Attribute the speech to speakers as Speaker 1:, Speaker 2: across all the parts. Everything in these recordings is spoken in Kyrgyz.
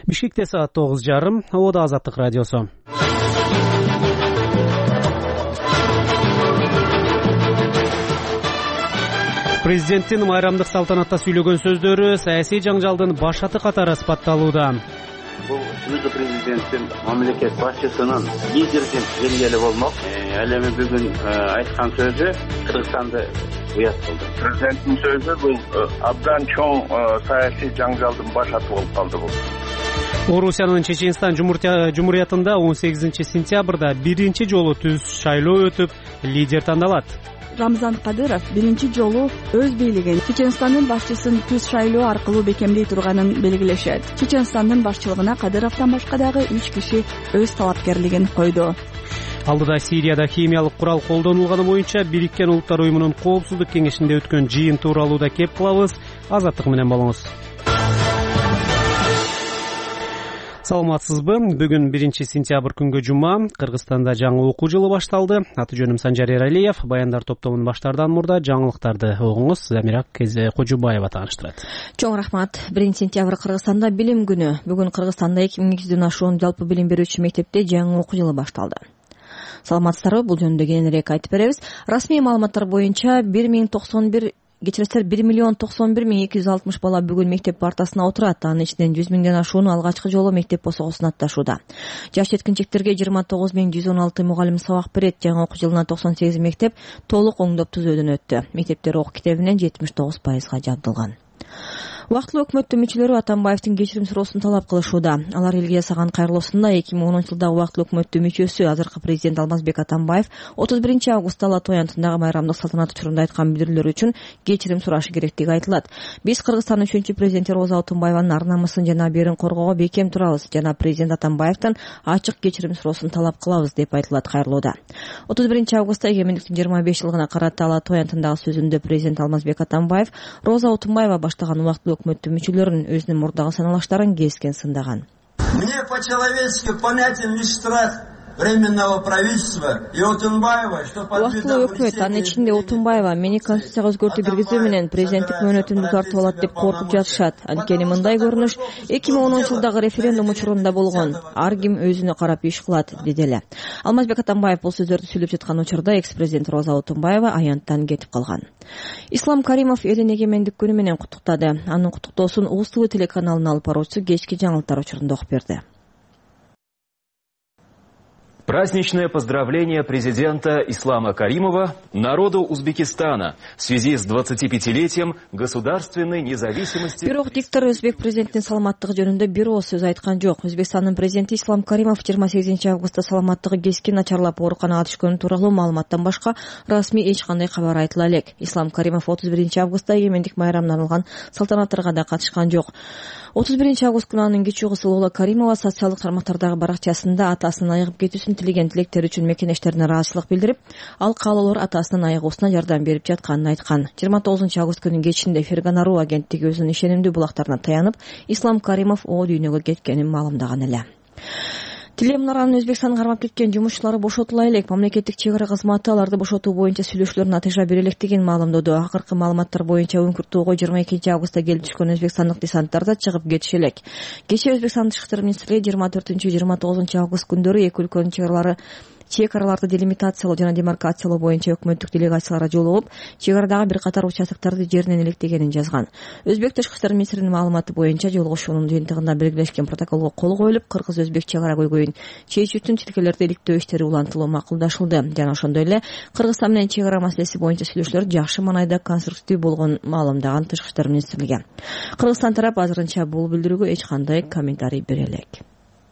Speaker 1: Бишкекте саат 9:30. Обода Азаттык радиосу. Президенттин майрамдык салтанатта сүйлөгөн сөздөрү саясий жаңжалдын башаты катары сыпатталууда.
Speaker 2: Бул сүйлөө президенттин мамлекет башчысынын лидердин жеңгели болмок. Ал эми бүгүн айткан сөзү Кыргызстанды уят кылды.
Speaker 3: Президенттин сөзү бул абдан чоң саясий жаңжалдын башаты болуп калды бул.
Speaker 1: Орусиянын Чеченстан Жумуриятында 18 сентябрда биринчи жолу түз шайлоо өтүп, лидер тандалат.
Speaker 4: Рамзан Кадыров биринчи жолу өз бийлигин Чеченстандын башчысын түз шайлоо аркылуу бекемдей турганын белгилешет. Чеченстандын башчылыгына Кадыровдон башка дагы 3 киши өз талапкерлигин койду.
Speaker 1: Алдыда Сирияда химиялык курал колдонулганы боюнча Бириккен Улуттар уюмунун Коопсуздук кеңешинде өткөн жыйын тууралуу да кеп кылабыз. Азаттык менен болуңуз. Саламатсызбы? Бүгүн 1 сентябрь күнгө жума. Кыргызстанда жаңы окуу жылы башталды. Аты жөнүм Санжар Эралиев. Баяндар топтомун баштаардан мурда жаңылыктарды угуңуз. Замира Кожубаева тааныштырат.
Speaker 5: Чоң рахмат. 1 сентябрь Кыргызстанда билим күнү. Бүгүн Кыргызстанда 2200 ашуун жалпы билим берүүчү мектепте жаңы окуу жылы башталды. Саламатсыздарбы? Бул жөнүндө кененирээк айтып беребиз. Расмий маалыматтар боюнча 1 миллион 91.260 бала бүгүн мектеп партасына отурат. Анын ичинен 100 миңден ашууну алгачкы жолу мектеп босогосуна атташууда. Жаш жеткинчектерге 29.116 мугалим сабак берет. Жаңы окуу жылына 98 мектеп толук оңдоп түзөөдөн өттү. Мектептер окуу китебинен 79% жабдылган. Убактылуу өкмөттүн мүчөлөрү Атамбаевдин кечирим суроосун талап кылышууда. Алар элге жасаган кайрылуусунда 2010 жылдагы убактылуу өкмөттүн мүчөсү азыркы президент Алмазбек Атамбаев 31 августта Ала Тоо аянтындагы майрамдык салтанат учурунда айткан билдирүүлөр үчүн кечирим сурашы керектиги айтылат. Биз Кыргызстандын 3 президенти Роза Отунбаеванын ар намысын жана абийирин коргоого бекем турабыз жана президент Атамбаевдин ачык кечирим суроосун талап кылабыз деп айтылат кайрылууда. 31 августта эгемендиктин 25 жылыгына карата Ала Тоо аянтындагы сөзүндө президент Алмазбек Атамбаев Роза Отунбаева баштаган убактылуу өкмөттүн мүчөлөрүн өзүнүн мурдагы саналаштарын кескен сындаган.
Speaker 6: Мне по-человечески понятен лишь страх временного правительства и Отунбаева, что
Speaker 5: Убактылуу өкмөт, анын ичинде Отунбаева мени конституцияга өзгөртүү киргизүү менен президенттик мөөнөтүмдү тартып алат деп коркуп жатышат. Анткени мындай көрүнүш 2010 жылдагы референдум учурунда болгон. Ар ким өзүнө карап иш кылат, деди эле. Алмазбек Атамбаев бул сөздөрдү сүйлөп жаткан учурда экс-президент Роза Отунбаева аянттан кетип калган. Ислам Каримов элин эгемендик күнү менен куттуктады. Анын куттуктоосун Улус ТВ телеканалынын алып баруучусу кечки жаңылыктар учурунда окуп берди.
Speaker 7: Праздничное поздравление президента Ислама Каримова народу Узбекистана в связи с 25-летием государственной независимости.
Speaker 5: Бирок диктор өзбек президентинин саламаттыгы жөнүндө бир ооз сөз айткан жок. Өзбекстандын президенти Ислам Каримов 28 августта саламаттыгы кескин начарлап ооруканага түшкөнү тууралуу маалыматтан башка расмий эч кандай кабар айтыла элек. Ислам Каримов 31 августта эгемендик майрамына арналган салтанаттарга да катышкан жок. 31 август күнү анын кичүү кызы Лола Каримова социалдык тармактардагы баракчасында атасынын айыгып кетүүсүн тилеген тилектери үчүн мекенештерине ыраазычылык билдирип, ал каалоолор атасынын айыгуусуна жардам берип жатканын айткан. 29 август күнү кечинде Ферганару агенттиги өзүнүн ишенимдүү булактарына таянып, Ислам Каримов о дүйнөгө кеткенин маалымдаган эле. Телемнаранын Өзбекстанга кармап кеткен жумушчулары бошотула элек. Мамлекеттик чек ара кызматы аларды бошотуу боюнча сүйлөшүүлөр натыйжа бере электигин маалымдоду. Акыркы маалыматтар боюнча Үңкүртөөгө 22 августта келип түшкөн өзбекстандык десанттар да чыгып кетиши элек. Кечээ Өзбекстан Тышкы иштер министрлиги 24-29 август күндөрү эки өлкөнүн чек араларды делимитациялоо жана демаркациялоо боюнча өкмөттүк делегациялар жолугуп, чек арадагы бир катар участоктарды жеринен электегенин жазган. Өзбек Тышкы иштер министринин маалыматы боюнча жолугушуунун жыйынтыгында белгилешкен протоколго кол коюлуп, кыргыз-өзбек чек ара көйгөйүн чечүүчүн тилкелерди иликтөө иштери улантылуу макулдашылды. Жана ошондой эле Кыргызстан менен чек ара маселеси боюнча сүйлөшүүлөр жакшы маанайда конструктив болгонун маалымдаган Тышкы иштер министрлиги. Кыргызстан тарап азырынча бул билдирүүгө эч кандай комментарий бере элек.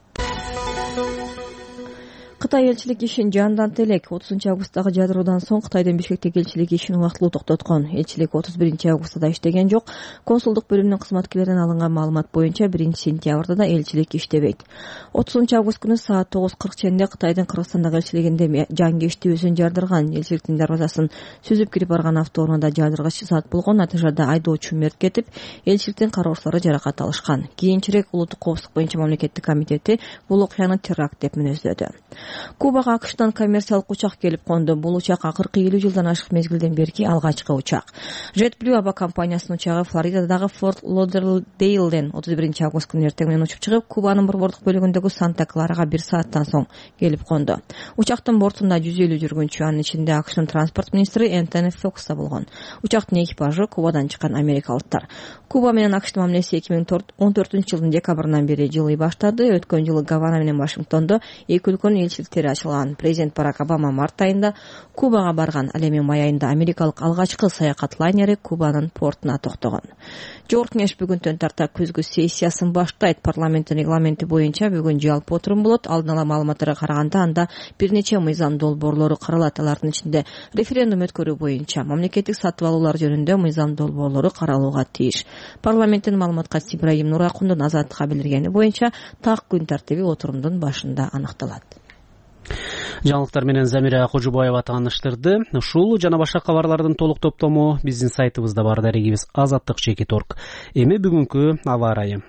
Speaker 5: Кытай элчилик ишин жандантты элек. 30 августтагы жадыруудан соң Кытайдын Бишкектеги элчилик ишин убактылуу токтоткон. Элчилик 31 августта иштеген жок. Консулдук бөлүмүнүн кызматкерлеринен алынган маалымат боюнча 1 сентябрда да элчилик иштебейт. 30 август күнү саат 9:40 ченде Кытайдын Кыргызстандагы элчилигинде жаңы иштөөсүн жардырган. Элчиликтин дарбазасын сүзүп кирип барган автоунаада жардыргыч зат болгон. Натыйжада айдоочу мерт кетип, элчиликтин кароочулары жаракат алышкан. Кийинчерээк Улуттук коопсуздук боюнча мамлекеттик комитети бул окуяны теракт деп мүнөздөдү. Кубага АКШтан коммерциялык учак келип конду. Бул учак акыркы 50 жылдан ашык мезгилден берки алгачкы учак. JetBlue аба компаниясынын учагы Флоридадагы Форт Лодердейлден 31 август күнү эртең менен учуп чыгып, Кубанын борбордук бөлүгүндөгү Санта-Кларага 1 сааттан соң келип конду. Учактын бортунда 150 жүргүнчү, анын ичинде АКШнын транспорт министри Энтони Фокс да болгон. Учактын экипажы Кубадан чыккан америкалыктар. Куба менен АКШтын мамилеси 2014-жылдын декабрынан бери жылый баштады. Өткөн жылы Гавана менен Вашингтондо эки өлкөнүн элчиликтери ачылган. Президент Барак Обама март айында Кубага барган. Ал эми май айында америкалык алгачкы саякат лайнери Кубанын портуна токтогон. Жогорку кеңеш бүгүндөн тарта күзгү сессиясын баштайт. Парламенттин регламенти боюнча бүгүн жалпы отурум болот. Алдын ала маалыматтарга караганда анда бир нече мыйзам долбоорлору каралат. Алардын ичинде референдум өткөрүү боюнча мамлекеттик сатып алуулар жөнүндө мыйзам долбоорлору каралууга тийиш. Парламенттин маалымат катчысы Ибрагим Нуракундун Азаттыкка билдиргени боюнча так күн тартиби отурумдун башында аныкталат.
Speaker 1: Жаңылыктар менен Замира Кожубаева тааныштырды. Ушул жана башка кабарлардын толук топтому биздин сайтыбызда бар. Дарегибиз azatlyk.org. Эми бүгүнкү аба ырайы.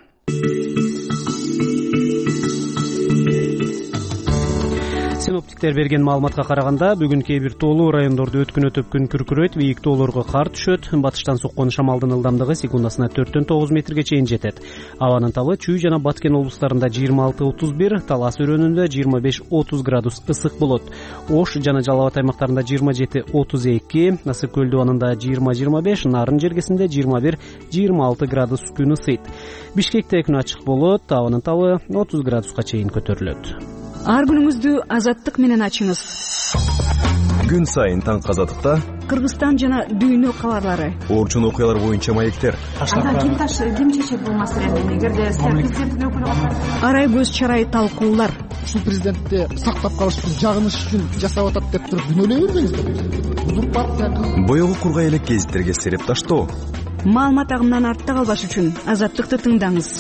Speaker 1: Синоптиктер берген маалыматка караганда, бүгүн кээ бир тоолуу райондордо өткүнөтөп күн күркүрөйт, бийик тоолорго кар түшөт, батыштан соккон шамалдын ылдамдыгы секундасына 4-9 метрге чейин жетет. Абанын табы Чүй жана Баткен облустарында 26-31, Талас өрөөнүндө 25-30 градус ысык болот. Ош жана Жалал Абад аймактарында 27-32, Ысык көл дубанында 20-25, Нарын жергесинде 21-26 градус күн ысыйт. Бишкекте күн ачык болот, абанын табы 30 градуска чейин көтөрүлөт.
Speaker 8: Ар күнүңүздү Азаттык менен ачыңыз.
Speaker 9: Күн сайын таң Азаттыкта
Speaker 8: Кыргызстан жана дүйнө кабарлары,
Speaker 9: орчун окуялар боюнча маектер.
Speaker 8: Ким чечет бул маселени? Эгерде президенттин өкүлү арай көз чарай талкуулар.
Speaker 10: Ушул президентти сактап калыш үчүн, жагыныш үчүн жасап атат деп туруп күнөөлөй бербеңиздер. Узур партия
Speaker 9: Боёгу кургай элек гезиттерге сереп таштоо.
Speaker 8: Маалымат агымынан артта калбаш үчүн Азаттыкты тыңдаңыз.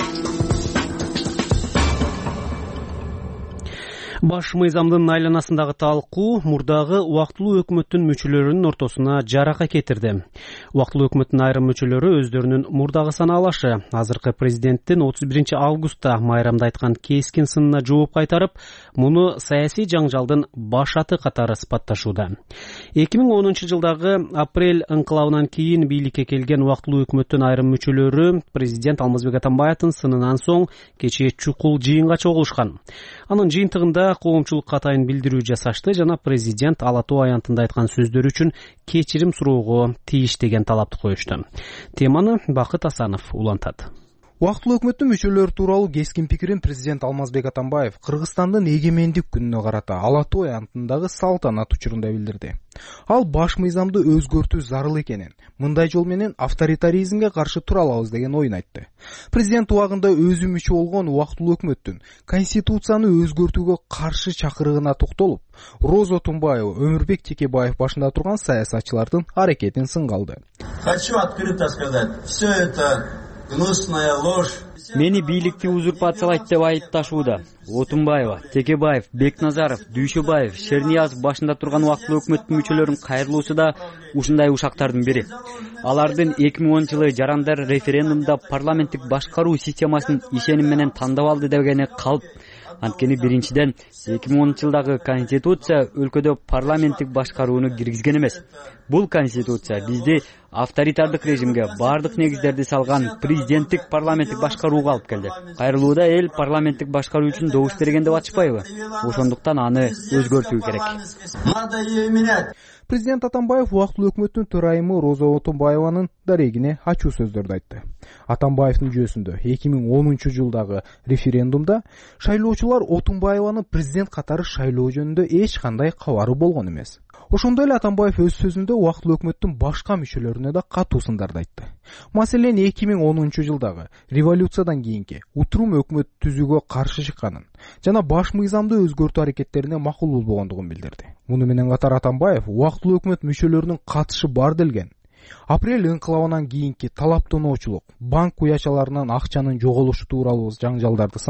Speaker 1: Баш мыйзамдын айланасындагы талкуу мурдагы убактылуу өкмөттүн мүчөлөрүнүн ортосуна жарака кетирди. Убактылуу өкмөттүн айрым мүчөлөрү өздөрүнүн мурдагы санаалашы азыркы президенттин 31 августта майрамда айткан кескин сынына жооп кайтарып, муну саясий жаңжалдын башаты катары сыпатташууда. 2010 жылдагы апрель ыңкылабынан кийин бийликке келген убактылуу өкмөттүн айрым мүчөлөрү президент Алмазбек Атамбаевдин сынынан соң кечээ чукул жыйынга чогулушкан. Анын жыйынтыгында коомчулукка атайын билдирүү жасашты жана президент Ала Тоо аянтында айткан сөздөрү үчүн кечирим суроого тийиш деген талапты коюшту. Теманы Бакыт Асанов улантат.
Speaker 11: Убактылуу өкмөттүн мүчөлөрү тууралуу кескин пикирин президент Алмазбек Атамбаев Кыргызстандын эгемендик күнүнө карата Ала Тоо аянтындагы салтанат учурунда билдирди. Ал баш мыйзамды өзгөртүү зарыл экенин, мындай жол менен авторитаризмге каршы тура алабыз деген оюн айтты. Президент убагында өзү мүчө болгон убактылуу өкмөттүн конституцияны өзгөртүүгө каршы чакырыгына токтолуп, Роза Тумбаева, Өмүрбек Текебаев башында турган саясатчылардын аракетин сынга алды.
Speaker 6: Хочу открыто сказать, все это гнусная ложь.
Speaker 12: Мени бийликти узурпациялайт деп айыпташууда. Отунбаева, Текебаев, Бекназаров, Дүйшөбаев, Шернияз башында турган убактылуу өкмөттүн мүчөлөрүн кайрылуусу да ушундай ушактардын бири. Алардын 2010 жылы жарандар референдумда парламенттик башкаруу системасын ишеним менен тандап алды дегени калп. Анткени биринчиден 2010 жылдагы конституция өлкөдө парламенттик башкарууну киргизген эмес. Бул конституция бизди авторитардык режимге бардык негиздерди салган президенттик парламенттик башкарууга алып келди. Кайрылууда эл парламенттик башкаруу үчүн добуш берген деп атышпайбы? Ошондуктан аны өзгөртүү керек.
Speaker 11: Президент Атамбаев убактылуу өкмөттүн төрайымы Роза Отунбаеванын дарегине ачуу сөздөрдү айтты. Атамбаевдин жүйөсүндө 2010 жылдагы референдумда шайлоочулар Отунбаеваны президент катары шайлоо жөнүндө эч кандай кабары болгон эмес. Ошондой эле Атамбаев өз сөзүндө убактылуу өкмөттүн башка мүчөлөрүнө да катуу сындарды айтты. Маселен 2010 жылдагы революциядан кийинки утурум өкмөт түзүүгө каршы чыкканын жана баш мыйзамды өзгөртүү аракеттерине макул болбогондугун билдирди. Муну менен катар Атамбаев убактылуу өкмөт мүчөлөрүнүн катышы бар делген апрель ыңкылабынан кийинки талаптоноочулук, банк уячаларынан акчанын жоголушу тууралуу жаңжалдарды санап,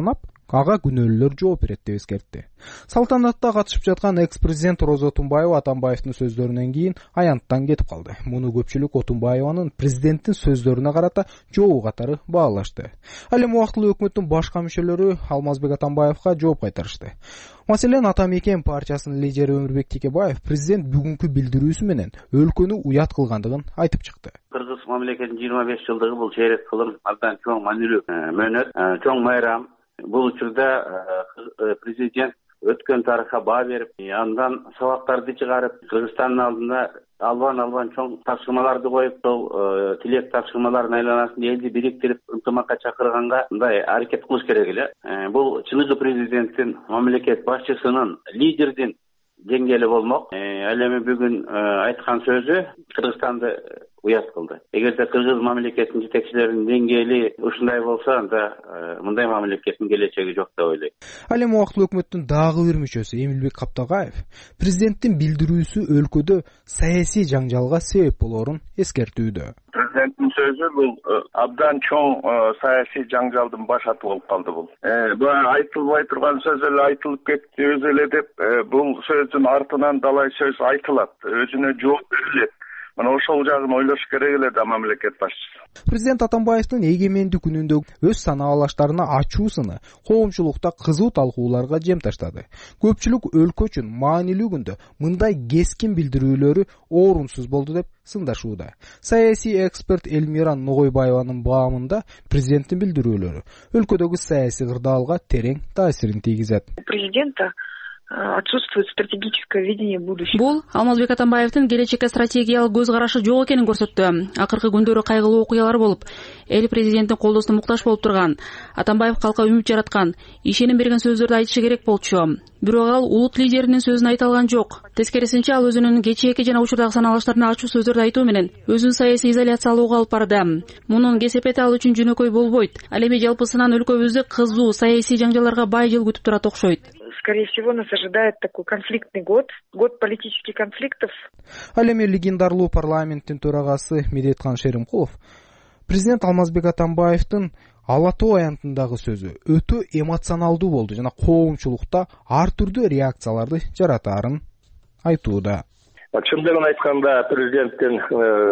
Speaker 11: ага күнөөлүүлөр жооп берет деп эскертти. Салтанатта катышып жаткан экс-президент Роза Отунбаева Атамбаевдин сөздөрүнөн кийин аянттан кетип калды. Муну көпчүлүк Отунбаеванын президенттин сөздөрүнө карата жообу катары баалашты. Ал эми убактылуу өкмөттүн башка мүчөлөрү Алмазбек Атамбаевга жооп кайтарышты. Маселен, Ата Мекен партиясынын лидери Өмүрбек Текебаев президент бүгүнкү билдирүүсү менен өлкөнү уят кылгандыгын айтып чыкты.
Speaker 2: Кыргыз мамлекетинин 25 жылдыгы бул чейрек кылым абдан чоң маанилүү мөөнөт, чоң майрам. Бул учурда президент өткөн тарыхка баа берип, андан сабактарды чыгарып, Кыргызстандын алдында албан чоң тапшырмаларды коюп, сол тилек тапшырмаларынын айланасында элди бириктирип, ынтымакка чакырганга мындай аракет кылыш керек эле. Бул чыныгы президенттин, мамлекет башчысынын, лидердин деңгээли болмок. Ал эми бүгүн айткан сөзү Кыргызстанды уят кылды. Эгерде кыргыз мамлекетинин жетекчилеринин деңгээли ушундай болсо, анда мындай мамлекеттин келечеги жок деп ойлойм.
Speaker 11: Ал эми убактылуу өкмөттүн дагы бир мүчөсү Эмилбек Каптагаев президенттин билдирүүсү өлкөдө саясий жаңжалга себеп болоорун эскертүүдө.
Speaker 3: Президенттин сөзү бул абдан чоң саясий жаңжалдын башаты болуп калды бул. Айтылбай турган сөз эле айтылып кетти өзү эле деп, бул сөздүн артынан далай сөз айтылат, өзүнө жооп берилет. Мына ошол жагын ойлош керек эле да мамлекет башчысы.
Speaker 11: Президент Атамбаевдин эгемендик күнүндө өз санаалаштарына ачуусуну коомчулукта кызуу талкууларга жем таштады. Көпчүлүк өлкө үчүн маанилүү күндө мындай кескин билдирүүлөрү орунсуз болду деп сындашууда. Саясий эксперт Элмира Ногойбаеванын баамында президенттин билдирүүлөрү өлкөдөгү саясий кырдаалга терең таасирин тийгизет.
Speaker 13: Президента отсутствует стратегическое видение будущего.
Speaker 14: Бул Алмазбек Атамбаевдин келечекке стратегиялык көз карашы жок экенин көрсөттү. Акыркы күндөрү кайгылуу окуялар болуп, эл президенттин колдоосуна муктаж болуп турган. Атамбаев калкка үмүт жараткан, ишеним берген сөздөрдү айтышы керек болчу. Бирок ал улут лидеринин сөзүн айта алган жок. Тескерисинче, ал өзүнүн кечээки жана учурдагы санаалаштарына ачуу сөздөрдү айтуу менен өзүн саясий изоляциялоого алып барды. Мунун кесепети ал үчүн жөнөкөй болбойт. Ал эми жалпысынан өлкөбүздү кызуу саясий жаңжалдарга бай жыл күтүп турат окшойт.
Speaker 13: Скорее всего, нас ожидает такой конфликтный год политических конфликтов.
Speaker 11: Ал эми легендарлуу парламенттин төрагасы Медеткан Шеримкулов президент Алмазбек Атамбаевдин Ала Тоо аянтындагы сөзү өтө эмоционалдуу болду жана коомчулукта ар түрдүү реакцияларды жаратаарын айтууда.
Speaker 15: Чындыгын айтканда президенттин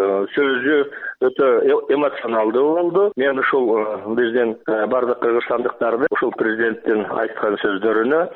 Speaker 15: сөзү өтө эмоционалдуу болду. Мен ушул биздин бардык кыргызстандыктарды ушул президенттин айткан сөздөрүнө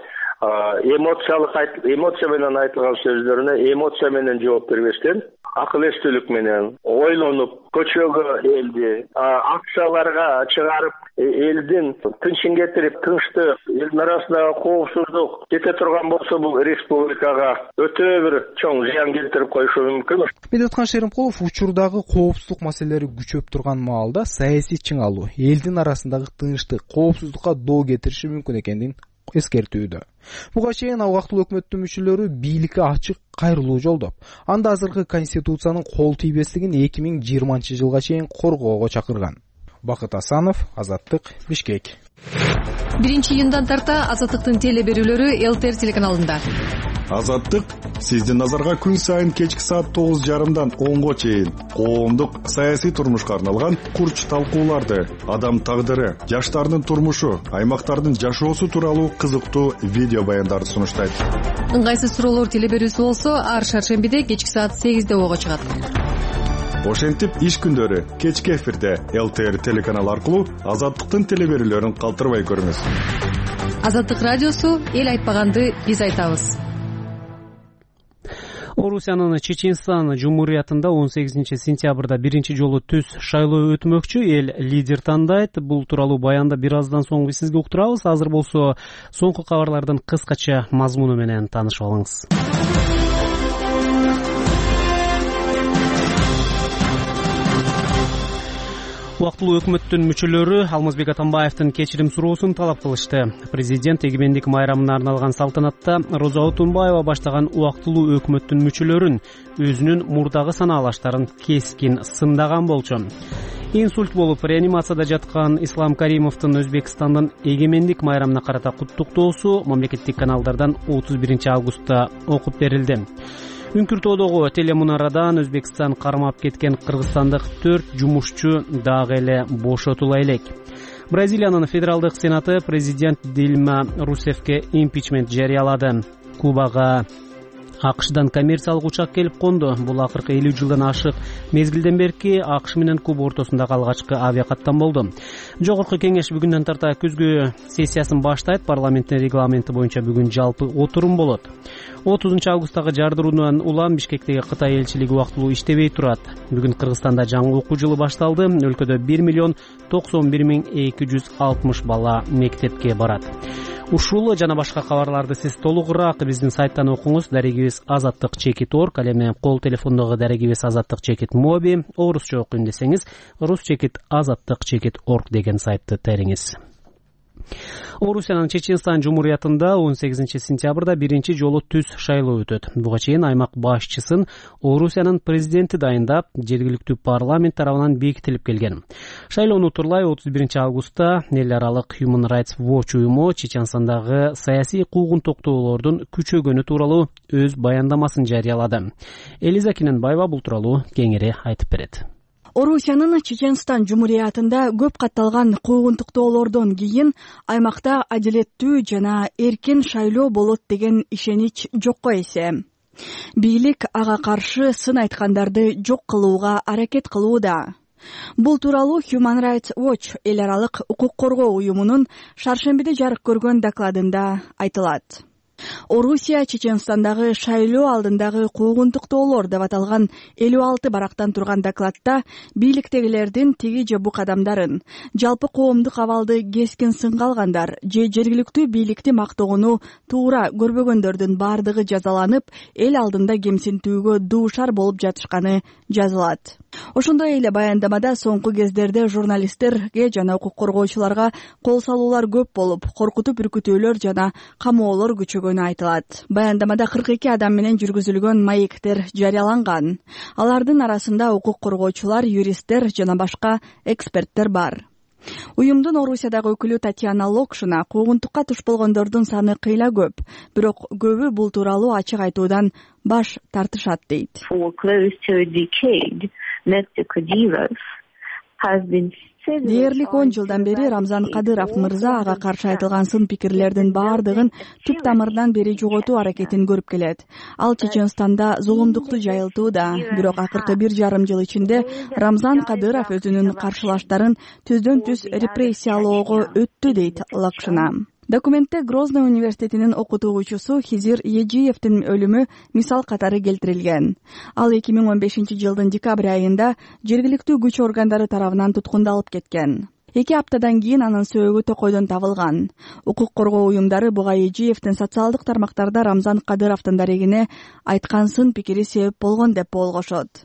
Speaker 15: эмоция менен айтылган сөздөрүнө эмоция менен жооп бербестен, акыл эстүүлүк менен ойлонуп, көчөгө элди, акцияларга чыгарып, элдин тынчын кетирип, тынчтык, элдин арасындагы коопсуздук кете турган болсо, бул республикага өтө бир чоң зыян келтирип коюшу мүмкүн.
Speaker 11: Медеткан Шеримкулов учурдагы коопсуздук маселелери күчөп турган маалда саясий чыңалуу элдин арасындагы тынчтык, коопсуздукка доо кетириши мүмкүн экенин эскертүүдө. Буга чейин убактылуу өкмөттүн мүчөлөрү бийликке ачык кайрылуу жолдоп, анда азыркы конституциянын кол тийбестигин 2020 жылга чейин коргоого чакырган. Бакыт Асанов, Азаттык, Бишкек.
Speaker 16: 1-июндан тарта Азаттыктын теле берүүлөрү ЛТР телеканалында.
Speaker 17: Азаттык сиздин назарга күн сайын кечки саат 9:30дан 10го чейин коомдук саясий турмушка арналган курч талкууларды, адам тагдыры, жаштардын турмушу, аймактардын жашоосу тууралуу кызыктуу видео баяндарды сунуштайт.
Speaker 16: Ыңгайсыз суроолор теле берүүсү болсо, ар шаршембиде кечки саат 8де ого чыгат.
Speaker 17: Ошентип иш күндөрү кечки эфирде ЛТР телеканалы аркылуу Азаттыктын теле берүүлөрүн калтырбай көрүңүз.
Speaker 16: Азаттык радиосу эл айтпаганды биз айтабыз.
Speaker 1: Орусиянын Чеченстан Жумуриятында 18 сентябрда биринчи жолу түз шайлоо өтмөкчү, эл лидер тандайт. Бул тууралуу баянды бир аздан соң биз сизге уктурабыз. Азыр болсо соңку кабарлардын кыскача мазмуну менен таанышып алыңыз. Убактылуу өкмөттүн мүчөлөрү Алмазбек Атамбаевдин кечирим суроосун талап кылышты. Президент эгемендик майрамына арналган салтанатта Роза Отунбаева баштаган убактылуу өкмөттүн мүчөлөрүн өзүнүн мурдагы санаалаштарын кескин сындаган болчу. Инсульт болуп реанимацияда жаткан Ислам Каримовдун Өзбекстандын эгемендик майрамына карата куттуктоосу мамлекеттик каналдардан 31 августта окуп берилди. Үңкүртөдөгү телемунарадан Өзбекстан кармап кеткен кыргызстандык 4 жумушчу дагы эле бошотула элек. Бразилиянын федералдык сенаты президент Дильма Русефке импичмент жарыялады. Кубага АКШдан коммерциялык учак келип конду. Бул акыркы 50 жылдан ашык мезгилден берки АКШ менен Куба ортосундагы алгачкы авиакаттам болду. Жогорку кеңеш бүгүндөн тарта күзгү сессиясын баштайт. Парламенттин регламенти боюнча бүгүн жалпы отурум болот. 30 августтагы жардыруудан улам Бишкектеги Кытай элчилиги убактылуу иштебей турат. Бүгүн Кыргызстанда жаңы окуу жылы башталды. Өлкөдө 1,91,260 бала мектепке барат. Ушул жана башка кабарларды сиз толугураак биздин сайттан окуңуз. Дарегибиз azattik.org, ал эми кол телефондогу дарегибиз azattik.mobi, орусча окуйм десеңиз rus.azattik.org деген сайтты териңиз. Орусиянын Чеченстан Жумуриятында 18 сентябрда биринчи жолу түз шайлоо өтөт. Буга чейин аймак башчысын Орусиянын президенти дайындап, жергиликтүү парламент тарабынан бекитилип келген. Шайлоону турлай 31 августта эл аралык Human Rights Watch уюму Чеченстандагы саясий куугун токтоолордун күчөгөнү тууралуу өз баяндамасын жарыялады. Элиза Киненбаева бул тууралуу кеңири айтып берет.
Speaker 4: Орусиянын Чеченстан Жумуриятында көп катталган куугунтуктоолордон кийин аймакта адилеттүү жана эркин шайлоо болот деген ишенич жокко эсе. Бийлик ага каршы сын айткандарды жок кылууга аракет кылууда. Бул тууралуу Human Rights Watch эл аралык укук коргоо уюмунун шаршембиде жарык көргөн докладында айтылат. Орусия Чеченстандагы шайлоо алдындагы куугунтуктоолор деп аталган 56 барактан турган докладта бийликтегилердин тиги же бук адамдарын, жалпы коомдук абалды кескин сынга алгандар же жергиликтүү бийликти мактоону туура көрбөгөндөрдүн бардыгы жазаланып, эл алдында кемсинтүүгө дуушар болуп жатышканы жазылат. Ошондой эле баяндамада соңку кездерде журналисттерге жана укук коргоочуларга кол салуулар көп болуп, коркутуп үркүтүүлөр жана камоолор күчөгөнү айтылат. Баяндамада 42 адам менен жүргүзүлгөн маектер жарыяланган. Алардын арасында укук коргоочулар, юристтер жана башка эксперттер бар. Уюмдун Орусиядагы өкүлү Татьяна Локшина куугунтукка туш болгондордун саны кыйла көп, бирок көбү бул тууралуу ачык айтуудан баш тартышат дейт. Дээрлик 10 жылдан бери Рамзан Кадыров мырза ага каршы айтылган сын пикирлердин бардыгын түп тамырдан бери жоготуу аракетин көрүп келет. Ал Чеченстанда зулумдукту жайылтууда, бирок акыркы 1,5 жыл ичинде Рамзан Кадыров өзүнүн каршылаштарын түздөн түз репрессиялоого өттү дейт Лакшина. Документте Грозный университетинин окутуучусу Хизир Ежиевдин өлүмү мисал катары келтирилген. Ал 2015 жылдын декабрь айында жергиликтүү күч органдары тарабынан туткундалып кеткен. 2 аптадан кийин анын сөөгү токойдон табылган. Укук коргоо уюмдары буга Ежиевдин социалдык тармактарда Рамзан Кадыровдун дарегине айткан сын пикири себеп болгон деп болгошот.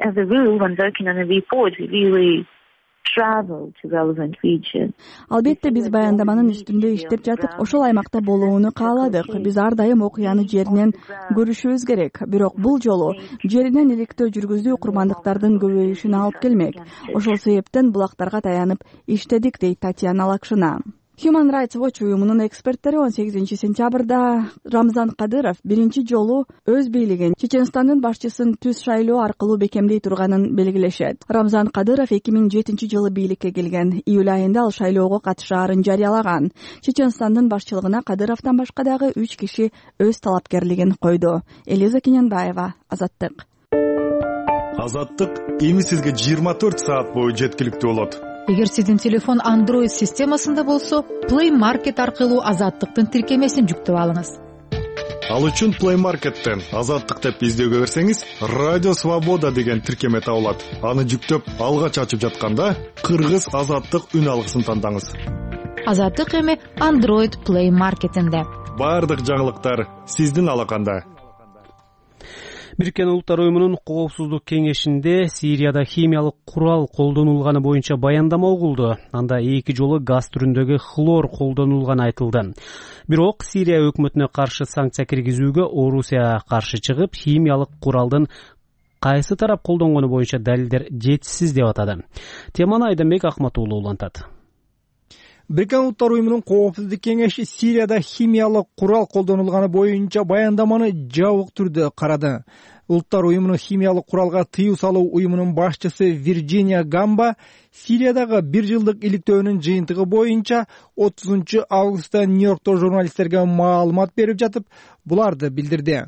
Speaker 4: Албетте биз баяндаманын үстүндө иштеп жатып, ошол аймакта болууну кааладык. Биз ар дайым окуяны жеринен көрүшүбүз керек. Бирок бул жолу жеринен иликтөө жүргүзүү курмандыктардын көбөйүшүнө алып келмек. Ошол себептен булактарга таянып иштедик дейт Татьяна Лакшина. Human Rights Watch уюмунун эксперттери 18 сентябрда Рамзан Кадыров биринчи жолу өз бийлигин Чеченстандын башчысын түз шайлоо аркылуу бекемдей турганын белгилешет. Рамзан Кадыров 2007 жылы бийликке келген. Июль айында ал шайлоого катышаарын жарыялаган. Чеченстандын башчылыгына Кадыровдон башка дагы 3 киши өз талапкерлигин койду. Элиза Киненбаева, Азаттык.
Speaker 17: Азаттык эми сизге 24 саат бою жеткиликтүү болот.
Speaker 16: Эгер сиздин телефон Android системасында болсо, Play Market аркылуу Азаттыктын тиркемесин жүктөп алыңыз.
Speaker 17: Ал үчүн Play Market'тен Азаттык деп издөөгө берсеңиз, Радио Свобода деген тиркеме табылат. Аны жүктөп алгач ачып жатканда, Кыргыз Азаттык үн алгысын тандаңыз.
Speaker 16: Азаттык эми Android Play Market'инде.
Speaker 17: Бардык жаңылыктар сиздин алаканда.
Speaker 1: Бириккен Улуттар уюмунун коопсуздук кеңешинде Сирияда химиялык курал колдонулганы боюнча баяндама угулду. Анда 2 жолу газ түрүндөгү хлор колдонулганы айтылды. Бирок Сирия өкмөтүнө каршы санкция киргизүүгө Орусия каршы чыгып, химиялык куралдын кайсы тарап колдонгону боюнча далилдер жетишсиз деп атады. Теманы Айданбек Акматуулу улантат.
Speaker 11: Бириккен Улуттар уюмунун коопсуздук кеңеши Сирияда химиялык курал колдонулганы боюнча баяндаманы жабык түрдө карады. Улуттар уюмунун химиялык куралга тыюу салуу уюмунун башчысы Вирджиния Гамба Сириядагы 1 жылдык иликтөөнүн жыйынтыгы боюнча 30 августта Нью-Йоркто журналисттерге маалымат берип жатып, буларды билдирди.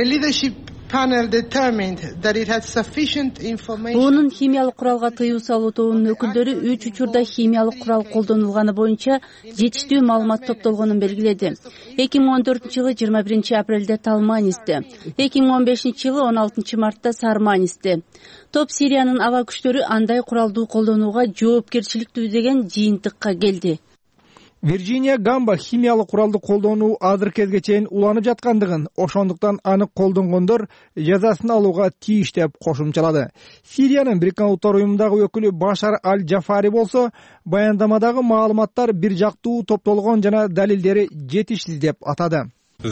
Speaker 18: Буунун химиялык куралга тыюу салуу тобунун өкүлдөрү 3 учурда химиялык курал колдонулганы боюнча жетиштүү маалымат топтолгонун белгиледи. 2014-жылы 21 апрелде Талманисте, 2015-жылы 16 мартта Сарманисте. Топ Сириянын аба күчтөрү андай куралды колдонууга жоопкерчиликтүү деген жыйынтыкка келди.
Speaker 11: Вирджиния Гамба химиялык куралды колдонуу азыр кезге чейин уланып жаткандыгын, ошондуктан аны колдонгондор жазасын алууга тийиш деп кошумчалады. Сириянын Бириккен Улуттар уюмундагы өкүлү Башар Аль-Джафари болсо, баяндамадагы маалыматтар бир жактуу топтолгон жана далилдери жетишсиз деп атады.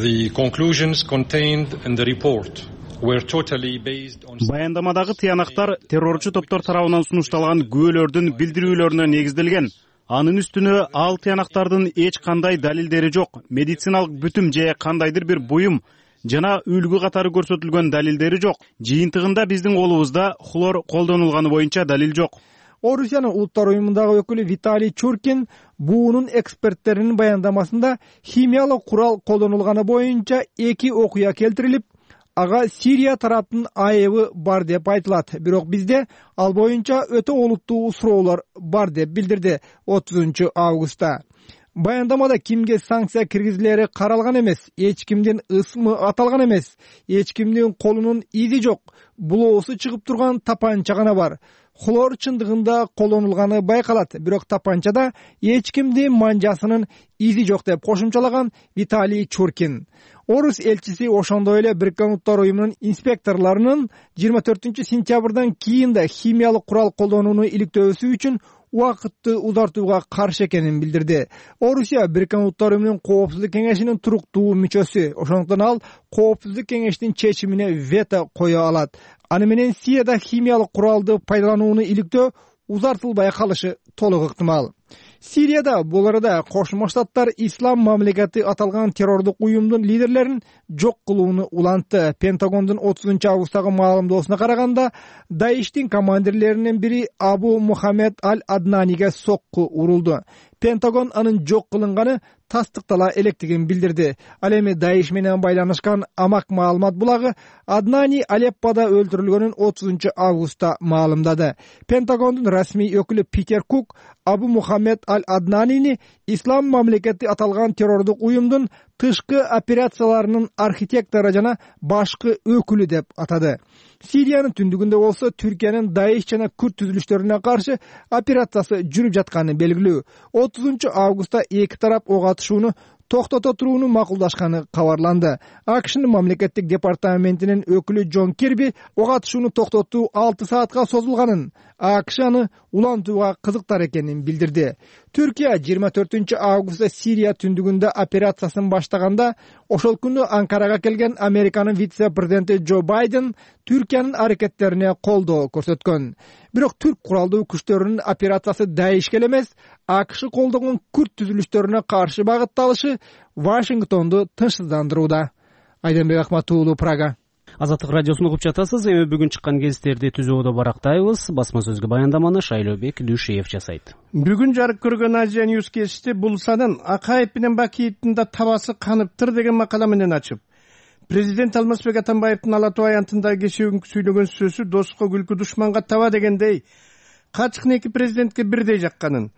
Speaker 19: Баяндамадагы тыянактар террорчу топтор тарабынан сунушталган күбөлөрдүн билдирүүлөрүнө негизделген. Анын үстүнө ал тыянактардын эч кандай далилдери жок. Медициналык бүтүм же кандайдыр бир буюм жана үлгү катары көрсөтүлгөн далилдери жок. Жыйынтыгында биздин колубузда хлор колдонулганы боюнча далил жок.
Speaker 11: Орусиянын Улуттар уюмундагы өкүлү Виталий Чуркин буунун эксперттеринин баяндамасында химиялык курал колдонулганы боюнча 2 окуя келтирилип, ага Сирия тараптын айыбы бар деп айтылат. Бирок бизде ал боюнча өтө олуттуу суроолор бар деп билдирди 30 августта. Баяндамада кимге санкция киргизилери каралган эмес, эч кимдин ысмы аталган эмес, эч кимдин колунун изи жок, булоосу чыгып турган тапанча гана бар. Хлор чындыгында колдонулганы байкалат, бирок тапанчада эч кимдин манжасынын изи жок деп кошумчалаган Виталий Чуркин. Орус элчиси ошондой эле Бириккен Улуттар уюмунун инспекторлорунун 24-сентябрдан кийин да химиялык курал колдонууну иликтөөсү үчүн убакытты узартууга каршы экенин билдирди. Орусия Бириккен Улуттар уюмунун коопсуздук кеңешинин туруктуу мүчөсү, ошондуктан ал коопсуздук кеңештин чечимине вето кое алат. Аны менен Сирияда химиялык куралды пайдаланууну иликтөө узартылбай калышы толук ыктымал. Сирияда бул арада Кошмо Штаттар Ислам мамлекети аталган террордук уюмдун лидерлерин жок кылууну улантты. Пентагондун 30 августтагы маалымдоосуна караганда, Даиштин командирлеринин бири Абу Мухаммед Аль-Аднаниге сокку урулду. Пентагон анын жок кылынганы тастыктала электигин билдирди. Ал эми Даиш менен байланышкан амак маалымат булагы Аднани Алеппода өлтүрүлгөнүн 30 августта маалымдады. Пентагондун расмий өкүлү Питер Кук Абу Мухаммед Аль-Аднанини Ислам мамлекети аталган террордук уюмдун тышкы операцияларынын архитектору жана башкы өкүлү деп атады. Сириянын түндүгүндө болсо Түркиянын Даиш жана Күрд түзүлүштөрүнө каршы операциясы жүрүп жатканы белгилүү. 30 августта эки тарап ок атышууну токтото турууну макулдашканы кабарланды. АКШнын мамлекеттик департаментинин өкүлү Джон Кирби ок атышууну токтотуу 6 саатка созулганын, АКШ аны улантууга кызыктар экенин билдирди. Түркия 24 августта Сирия түндүгүндө операциясын баштаганда, ошол күнү Анкарага келген Американын вице-президенти Джо Байден Түркиянын аракеттерине колдоо көрсөткөн. Бирок түрк куралдуу күчтөрүнүн операциясы Даишке эмес, АКШ колдогон Күрд түзүлүштөрүнө каршы багытталышы Вашингтонду тынчсыздандырууда. Айденбек Акматуулу, Прага.
Speaker 1: Азаттык радиосун угуп жатасыз. Эми бүгүн чыккан гезиттерди түзүүдө барактайбыз. Басма сөзгө баяндаманы Шайлообек Дүйшеев жасайт.
Speaker 20: Бүгүн жарык көргөн Азия Ньюс кесишти Булсанын Акаев менен Бакиевдин да табасы каныптыр деген макала менен ачып, президент Алмазбек Атамбаевдин Ала Тоо аянтында кечээ сүйлөгөн сөзү доско күлкү душманга таба дегендей качкын эки президентке бирдей жакканын,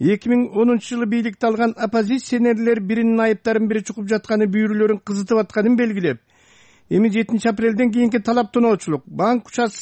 Speaker 20: 2010 жылы бийликти алган оппозиционерлер биринин айыптарын бири чукуп жатканы бүйүрлөрүн кызытып атканын белгилеп, эми 7 апрелден кийинки талап тоноочулук, банк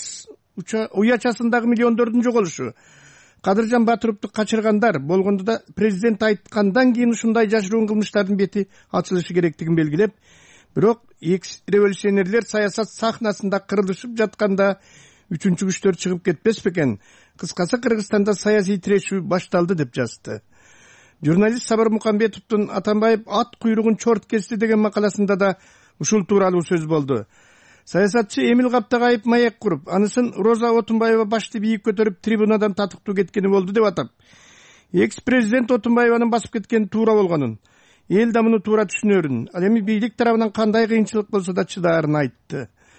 Speaker 20: уячасындагы миллиондордун жоголушу, Кадыржан Батыровду качыргандар болгондо да президент айткандан кийин ушундай жашыруун кылмыштардын бети ачылышы керектигин белгилеп, бирок экс-революционерлер саясат сахнасында кырылышып жатканда үчүнчү күчтөр чыгып кетпес бекен? Кыскасы, Кыргызстанда саясий тирешүү башталды деп жазды. Журналист Сабыр Мукамбетовдун Атамбаев ат куйругун чорт кести деген макаласында да ушул тууралуу сөз болду. Саясатчы Эмил Каптагайып маек куруп, анысын Роза Отунбаева башты бийик көтөрүп трибунадан татыктуу кеткени болду деп атап, экс-президент Отунбаеванын басып кеткени туура болгонун, эл да муну туура түшүнөрүн, ал эми бийлик тарабынан кандай кыйынчылык болсо да чыдаарын айтты.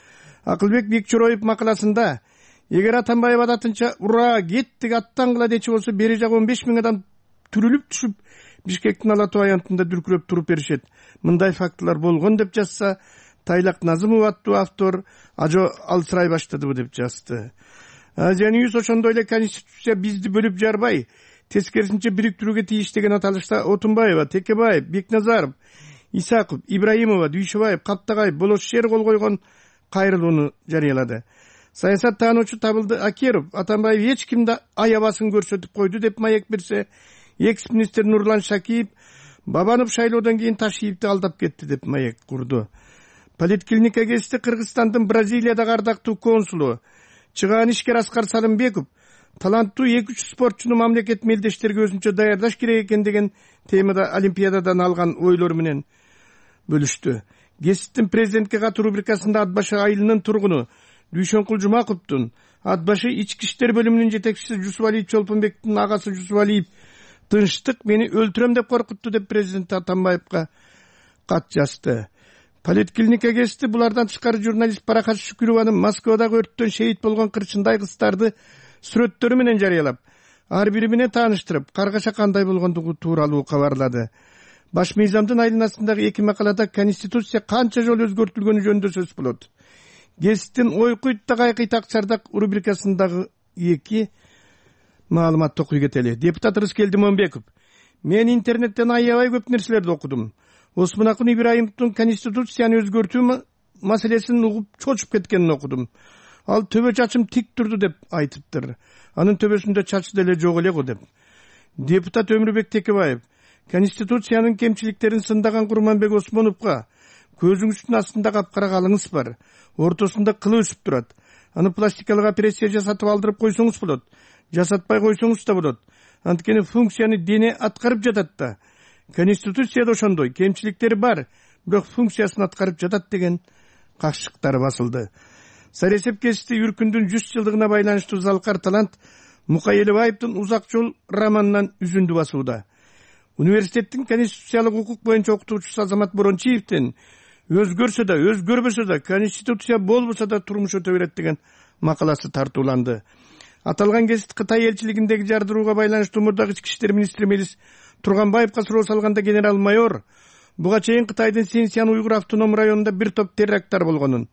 Speaker 20: Акылбек Бекчороев макаласында эгер Атамбаев адатынча ура кеттик аттангыла дечи болсо бери жагы 15 000 адам түрүлүп түшүп Бишкектин Ала Тоо аянтында дүркүрөп туруп беришет. Мындай фактылар болгон деп жазса, Тайлак Назымов аттуу автор ажо алсырай баштадыбы деп жазды. Жаныбыз ошондой эле Конституция бизди бөлүп жарбай, тескерисинче бириктирүүгө тийиш деген аталышта Отунбаева, Текебаев, Бекназаров, Исаков, Ибраимова, Дүйшөбаев, Каптагаев, Болошер кол койгон кайрылууну жарыялады. Саясат таануучу Табылды Акеров Атамбаев эч кимди аябасын көрсөтүп койду деп маек берсе, экс-министр Нурлан Шакиев Бабанов шайлоодон кийин Ташиевди алдап кетти деп маек курду. Политклиника кезти Кыргызстандын Бразилиядагы ардактуу консулу чыгаан ишкер Аскар Салымбеков таланттуу 2-3 спортчуну мамлекет мелдештерге өзүнчө даярдаш керек экен деген темада Олимпиададан алган ойлору менен бөлүштү. Геситтин президентке катуу рубрикасында Ат башы айылынын тургуну Дүйшөнкул Жумаковдун, Ат башы ички иштер бөлүмүнүн жетекчиси Жусупалиев Чолпонбектин агасы Жусупалиев тынчтык мени өлтүрөм деп коркутту деп президент Атамбаевга кат жазды. Политклиника гести булардан тышкары журналист Баракат Шүкүрованын Москвадагы өрттөн шейит болгон кырчындай кыздарды сүрөттөрү менен жарыялап, ар бири менен тааныштырып, каргаша кандай болгондугу тууралуу кабарлады. Баш мыйзамдын айланасындагы 2 макалада Конституция канча жолу өзгөртүлгөнү жөнүндө сөз болот. Гесттин ойкуйт тагайкый такчардак рубрикасындагы 2 маалыматты окуй кетели. Депутат Рыскелди Момбеков: мен интернеттен аябай көп нерселерди окудум. Осмонакун Ибраимовдун Конституцияны өзгөртүү маселесин угуп чочуп кеткенин окудум. Ал төбө чачым тик турду деп айтыптыр. Анын төбөсүндө чач деле жок эле го деп. Депутат Өмүрбек Текебаев: Конституциянын кемчиликтерин сындаган Курманбек Осмоновго көзүңүздүн астында капкара калыңыз бар. Ортосунда кылы өсүп турат. Аны пластикалык операция жасатып алдырып койсоңуз болот. Жасатпай койсоңуз да болот. Анткени функцияны дене аткарып жатат да. Конституцияда ошондой кемчиликтери бар, бирок функциясын аткарып жатат деген какшыктар басылды. Саресеп кести Үркүндүн 100 жылдыгына байланыштуу Залкар талант Мукай Элебаевдин Узак жол романынан үзүндү басууда. Университеттин конституциялык укук боюнча окутуучусу Азамат Борончиевдин өзгөрсө да, өзгөрбөсө да, конституция болбосо да турмуш өтө берет деген макаласы тартууланды. Аталган гезит Кытай элчилигиндеги жардырууга байланыштуу мурдагы ички иштер министри Мелис Турганбаевга суроо салганда генерал майор буга чейин Кытайдын Синьцзян уйгур автоном районунда бир топ теракттар болгонун,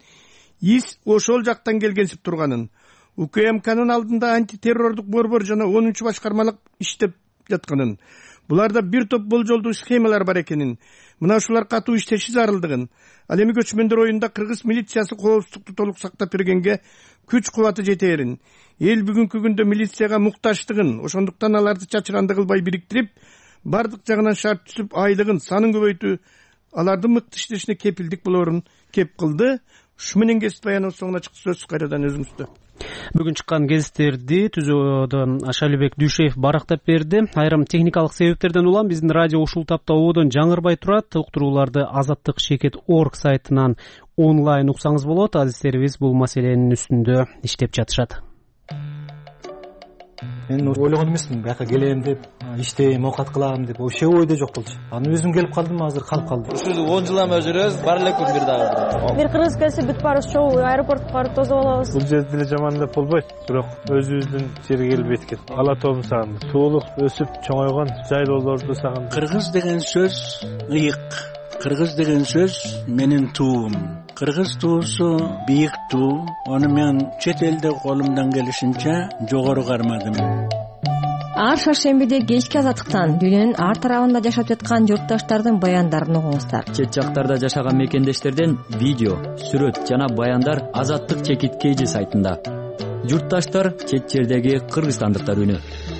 Speaker 20: ИС ошол жактан келгенсип турганын, УКМКнын алдында антитеррордук борбор жана 10-чу башкармалык иштеп жатканын, буларда бир топ болжолдуу схемалар бар экенин, мына ушулар катуу иштеши зарылдыгын, ал эми көчмөндөр оюнда кыргыз милициясы коопсуздукту толук сактап бергенге күч кубаты жетээрин, эл бүгүнкү күндө милицияга мукташтыгын, ошондуктан аларды чачыранды кылбай бириктирип, бардык жагынан шарт түзүп, айлыгын, санын көбөйтүү алардын мыкты иштешине кепилдик болоорун кеп кылды. Ушу менен гезит баяныбы соңуна чыкты. Сөз кайрадан өзүңүздө.
Speaker 1: Бүгүн чыккан гезиттерди түзүүдө Шалибек Дүйшөев барактап берди. Айрым техникалык себептерден улам биздин радио ушул тапта ободон жаңырбай турат. Уктурууларды azattik.org сайтынан онлайн уксаңыз болот. Азиздерибиз бул маселенин үстүндө иштеп жатышат.
Speaker 21: Мен ойлогон эмесмин, бияка келем деп, иштейм, оокат кылам деп, вообще ойдо жок болчу. Анан өзүм келип калдым, азыр калып калдым.
Speaker 22: Ушул 10 жылдан бери жүрөбүз, бар эле күн бир дагы.
Speaker 23: Бир кыргыз келсе бүт барыбыз чогуу аэропортко барып тосуп алабыз.
Speaker 24: Бул жерде деле жаман деп болбойт, бирок өзүбүздүн жерге келип эткен. Ала Тообу сагындым. Суулук өсүп чоңойгон жайлоолорду сагындым.
Speaker 25: Кыргыз деген сөз ыйык. Кыргыз деген сөз менин туум. Кыргыз туусу бийик туу. Аны мен чет элде колумдан келишинче жогору кармадым.
Speaker 5: Ар шаршембиде кечки азаттыктан дүйнөнүн ар тарабында жашап жаткан журтташтардын баяндарын угуңуздар.
Speaker 12: Чет жактарда жашаган мекендештерден видео, сүрөт жана баяндар Азаттык чекит KG сайтында. Журтташтар чет жердеги кыргызстандыктар үнү.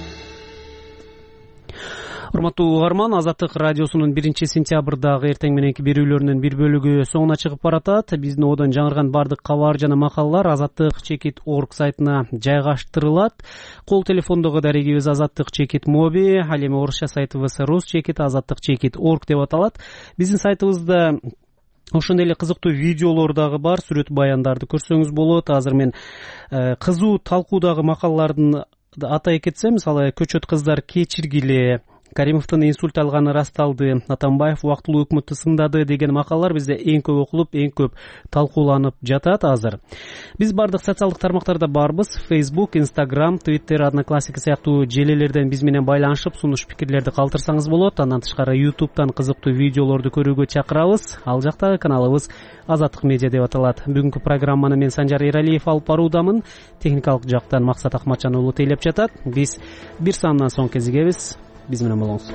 Speaker 1: Урматтуу угарман, Азаттык радиосунун 1-сентябрдагы эртең мененки берүүлөрүнүн бир бөлүгү соңуна чыгып баратат. Биздин одон жаңырган бардык кабар жана макалалар azattik.org сайтына жайгаштырылат. Кол телефондогу дарегибиз azattik моби, ал эми орусча сайтыбыз azattik.org деп аталат. Биздин сайтыбызда ошондой эле кызыктуу видеолор дагы бар, сүрөт баяндарды көрсөңүз болот. Азыр мен кызуу талкуудагы макалалардын атай кетсем, мисалы көчөт кыздар кечиргиле, Каримовдун инсульт алганы ырасталды, Атамбаев убактылуу өкмөттү сындады деген макалалар бизде эң көп окулуп, эң көп талкууланып жатат азыр. Биз бардык социалдык тармактарда барбыз. Facebook, Instagram, Twitter, Одноклассники сыяктуу желелерден биз менен байланышып, сунуш пикирлерди калтырсаңыз болот. Андан тышкары YouTube'дан кызыктуу видеолорду көрүүгө чакырабыз. Ал жактагы каналыбыз Азаттык медиа деп аталат. Бүгүнкү программаны мен Санжар Эралиев алып баруудамын. Техникалык жактан Максат Акматжан уулу тейлеп жатат. Биз бир сандан соң кезигебиз. Биз менен болуңуз.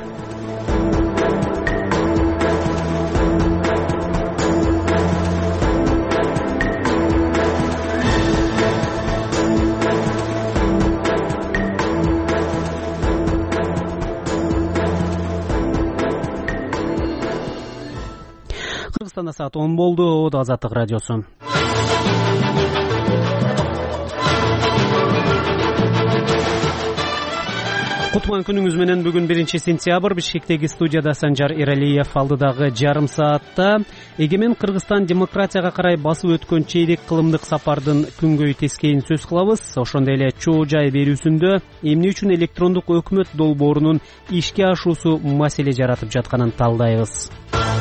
Speaker 1: Кыргызстанда саат 10 болду. Азаттык радиосу. Кутман күнүңүз менен. Бүгүн 1-сентябрь. Бишкектеги студияда Санжар Эралиев. Алдыдагы жарым саатта Эгемен Кыргызстан демократияга карай басып өткөн чейрек кылымдык сапардын күнгөй тескейин сөз кылабыз. Ошондой эле чоо жай берүүсүндө эмне үчүн электрондук өкмөт долбоорунун ишке ашуусу маселе жаратып жатканын талдайбыз.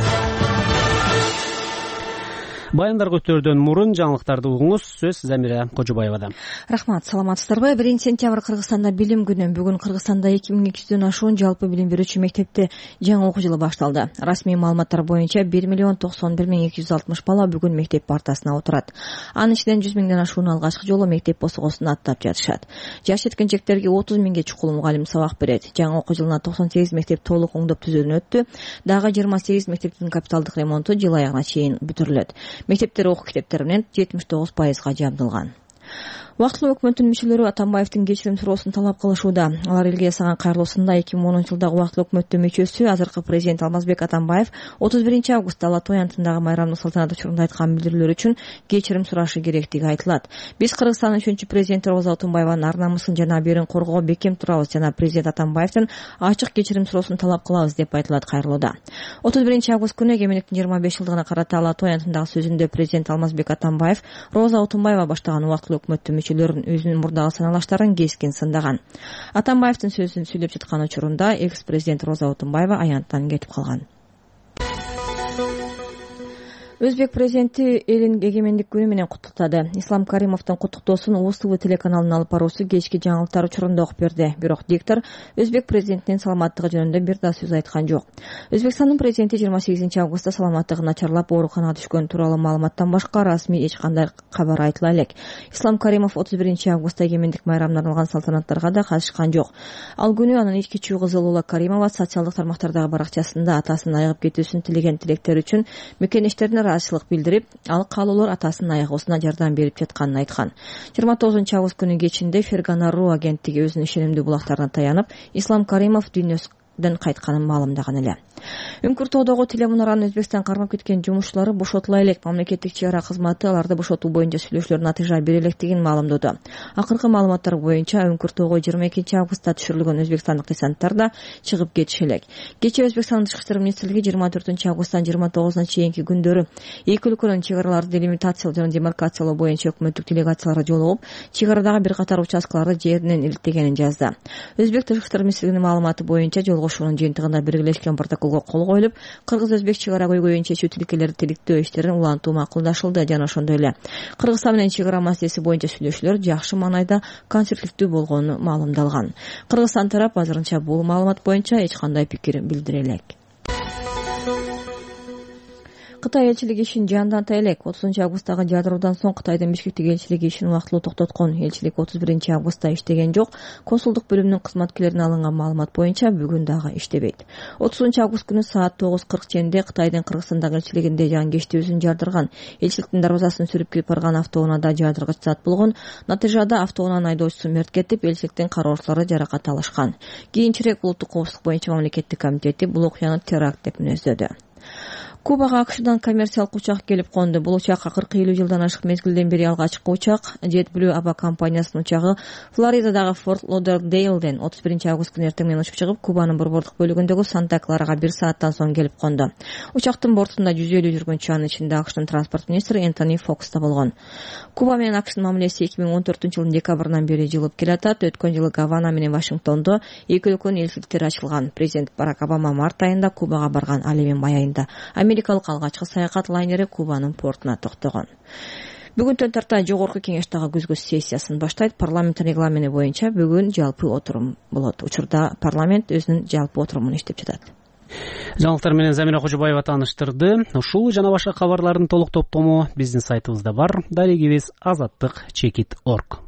Speaker 1: Баяндар өтөрдөн мурун жаңылыктарды угуңуз. Сөз Замира Кожобаевада.
Speaker 5: Рахмат, саламатсыздарбы? 1-сентябрь Кыргызстанда билим күнү. Бүгүн Кыргызстанда 2200дөн ашуун жалпы билим берүүчү мектепте жаңы окуу жылы башталды. Расмий маалыматтар боюнча 1,91,260 бала бүгүн мектеп партасына отурат. Анын ичинен 100 миңден ашуун алгачкы жолу мектеп босогосун аттап жатышат. Жаш жеткинчектерге 30 миңге чукул мугалим сабак берет. Жаңы окуу жылына 98 мектеп толук оңдоп түзүүдөн өттү. Дагы 28 мектептин капиталдык ремонту жыл аягына чейин бүтүрүлөт. Мектептер окуу китептери менен 79% жабдылган. Убактылуу өкмөттүн мүчөлөрү Атамбаевдин кечирим суроосун талап кылышууда. Алар элге жасаган кайрылуусунда 2010-жылдагы убактылуу өкмөттүн мүчөсү азыркы президент Алмазбек Атамбаев 31-августта Ала Той антындагы майрамдык салтанат учурунда айткан билдирүүлөр үчүн кечирим сурашы керектиги айтылат. Биз Кыргызстандын 3-чү президенти Роза Отунбаеванын ар намысын жана абийирин коргоого бекем турабыз жана президент Атамбаевдин ачык кечирим суроосун талап кылабыз деп айтылат кайрылууда. 31-август күнү эгемендиктин 25 жылдыгына карата Ала Той антындагы сөзүндө президент Алмазбек Атамбаев Роза Отунбаева баштаган убактылуу өкмөттүн өзүнүн мурдагы саналаштарын кескин сындаган. Атамбаевдин сөзүн сүйлөп жаткан учурунда экс-президент Роза Отунбаева аянттан кетип калган. Өзбек президенти элин эгемендик күнү менен куттуктады. Ислам Каримовдун куттуктоосун Уус ТВ телеканалынын алып баруусу кечки жаңылыктар учурунда окуп берди. Бирок диктор өзбек президентинин саламаттыгы жөнүндө бир да сөз айткан жок. Өзбекстандын президенти 28-августта саламаттыгы начарлап ооруканага түшкөн тууралуу маалыматтан башка расмий эч кандай кабар айтыла элек. Ислам Каримов 31-августта эгемендик майрамына арналган салтанаттарга да катышкан жок. Ал күнү анын эки кичүү кызы Лула Каримова социалдык тармактардагы баракчасында атасынын айыгып кетүүсүн тилеген тилектери үчүн мекенештерине ыраазычылык билдирип, ал каалоолор атасынын айыгуусуна жардам берип жатканын айткан. 29-август күнү кечинде Фергана.ру агенттиги өзүнүн ишенимдүү булактарына таянып, Ислам Каримов дүйнөдөн кайтканын маалымдаган эле. Үңкүр-тоодогу телемунаранын Өзбекстан кармап кеткен жумушчулары бошотула элек. Мамлекеттик чек ара кызматы аларды бошотуу боюнча сүйлөшүүлөр натыйжа бере электигин маалымдады. Акыркы маалыматтар боюнча Үңкүр-тоого 22-августта түшүрүлгөн өзбекстандык десанттар да чыгып кетиши элек. Кечээ Өзбекстандын тышкы иштер министрлиги 24-августтан 29-на чейинки күндөрү эки өлкөнүн чек араларды делимитациялоо жана демаркациялоо боюнча өкмөттүк делегациялары жолугуп, чек арадагы бир катар участкаларды жеринен иликтегенин жазды. Өзбек тышкы иштер министрлигинин маалыматы боюнча жолугушуунун жыйынтыгында белгилешкен протоколго кол коюлуп, кыргыз-өзбек чек ара көйгөйүн чечүү тилкелери тиликтөө иштерин улантуу макулдашылды жана ошондой эле Кыргызстан менен чек ара маселеси боюнча сүйлөшүүлөр жакшы маанайда конструктивдүү болгону маалымдалган. Кыргызстан тарап азырынча бул маалымат боюнча эч кандай пикир билдире элек. Кытай элчилиги ишин жанданта элек. 30-августтагы жадыруудан соң Кытайдын Бишкектеги элчилиги ишин убактылуу токтоткон. Элчилик 31-августта иштеген жок. Консулдук бөлүмүнүн кызматкерлерине алынган маалымат боюнча бүгүн дагы иштебейт. 30-август күнү саат 9:40 ченде Кытайдын Кыргызстандагы элчилигинде жанкечтүүсүн жардырган. Элчиликтин дарбазасын сүрүп кирип барган автоунаада жадыргыч зат болгон. Натыйжада автоунаанын айдоочусу мерт кетип, элчиликтин кароочулары жаракат алышкан. Кийинчерээк улуттук коопсуздук боюнча мамлекеттик комитети бул окуяны теракт деп мүнөздөдү. Кубага АКШдан коммерциялык учак келип конду. Бул учак 40-50 жылдан ашык мезгилден бери алгачкы учак. JetBlue аба компаниясынын учагы Флоридадагы Форт Лодердейлден 31 август күнү эртең менен учуп чыгып, Кубанын борбордук бөлүгүндөгү Санта-Кларага 1 сааттан соң келип конду. Учактын бортунда 150 жүргүнчү, анын ичинде АКШтын транспорт министри Энтони Фокс да болгон. Куба менен АКШтын мамилеси 2014-жылдын декабрынан бери жылып келатат. Өткөн жылы Гавана менен Вашингтондо эки өлкөнүн элчиликтери ачылган. Президент Барак Обама март айында Кубага барган. Ал эми май айында америкалык алгачкы саякат лайнери Кубанын портуна токтогон. Бүгүндөн тарта жогорку кеңеш дагы күзгү сессиясын баштайт. Парламент регламенти боюнча бүгүн жалпы отурум болот. Учурда парламент өзүнүн жалпы отурумун иштеп жатат.
Speaker 1: Жаңылыктар менен Замира Кожобаева тааныштырды. Ушул жана башка кабарлардын толук топтому биздин сайтыбызда бар. Дарегибиз azаттык.org.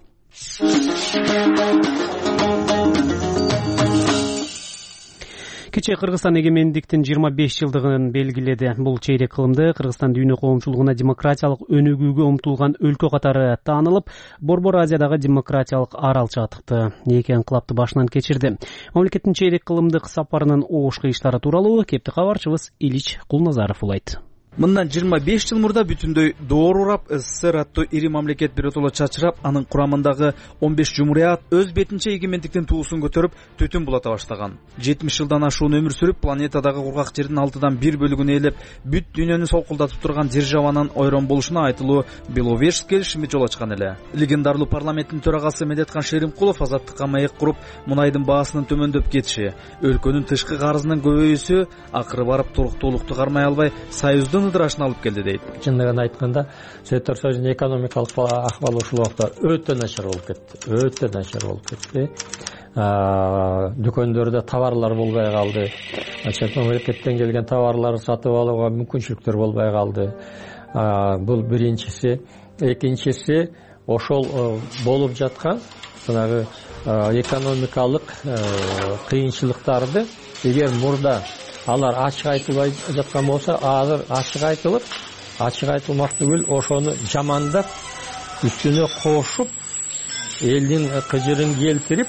Speaker 1: Кечээ Кыргызстан эгемендиктин 25 жылдыгын белгиледи. Бул чейрек кылымды Кыргызстан дүйнө коомчулугуна демократиялык өнүгүүгө умтулган өлкө катары таанылып, Борбор Азиядагы демократиялык аралча атыкты. Эки анклапты башынан кечирди. Мамлекеттин чейрек кылымдык сапарынын оош кыйыштары тууралуу кепти кабарчыбыз Илич Кулназаров улайт.
Speaker 6: Мындан 25 жыл мурда бүтүндөй доор урап, СССР аттуу ири мамлекет биротоло чачырап, анын курамындагы 15 жумурият өз бетинче эгемендиктин туусун көтөрүп, түтүн булата баштаган. 70 жылдан ашуун өмүр сүрүп, планетадагы кургак жердин 6дан 1 бөлүгүн ээлеп, бүт дүйнөнү солкулдатып турган державанын ойрон болушуна айтылуу Беловеж келишими жол ачкан эле. Легендарлуу парламенттин төрагасы Медеткан Шеримкулов азаттыкка маек куруп, мунайдын баасынын төмөндөп кетиши, өлкөнүн тышкы карызынын көбөйүүсү акыры барып толукту кармай албай, Союздун ыдырашына алып келди дейт.
Speaker 7: Чындыгын айтканда, Советтер Союзунун экономикалык акыбалы ушул убакта өтө начар болуп кетти. Дүкөндөрдө товарлар болбой калды. Чет мамлекеттен келген товарларды сатып алууга мүмкүнчүлүктөр болбой калды. Бул биринчиси. Экинчиси, ошол болуп жаткан жанагы экономикалык кыйынчылыктарды эгер мурда алар ачык айтылбай жаткан болсо, азыр ачык айтылып, ачык айтылмак түгүл, ошону жамандап, үстүнө кошуп, элдин кыжырын келтирип,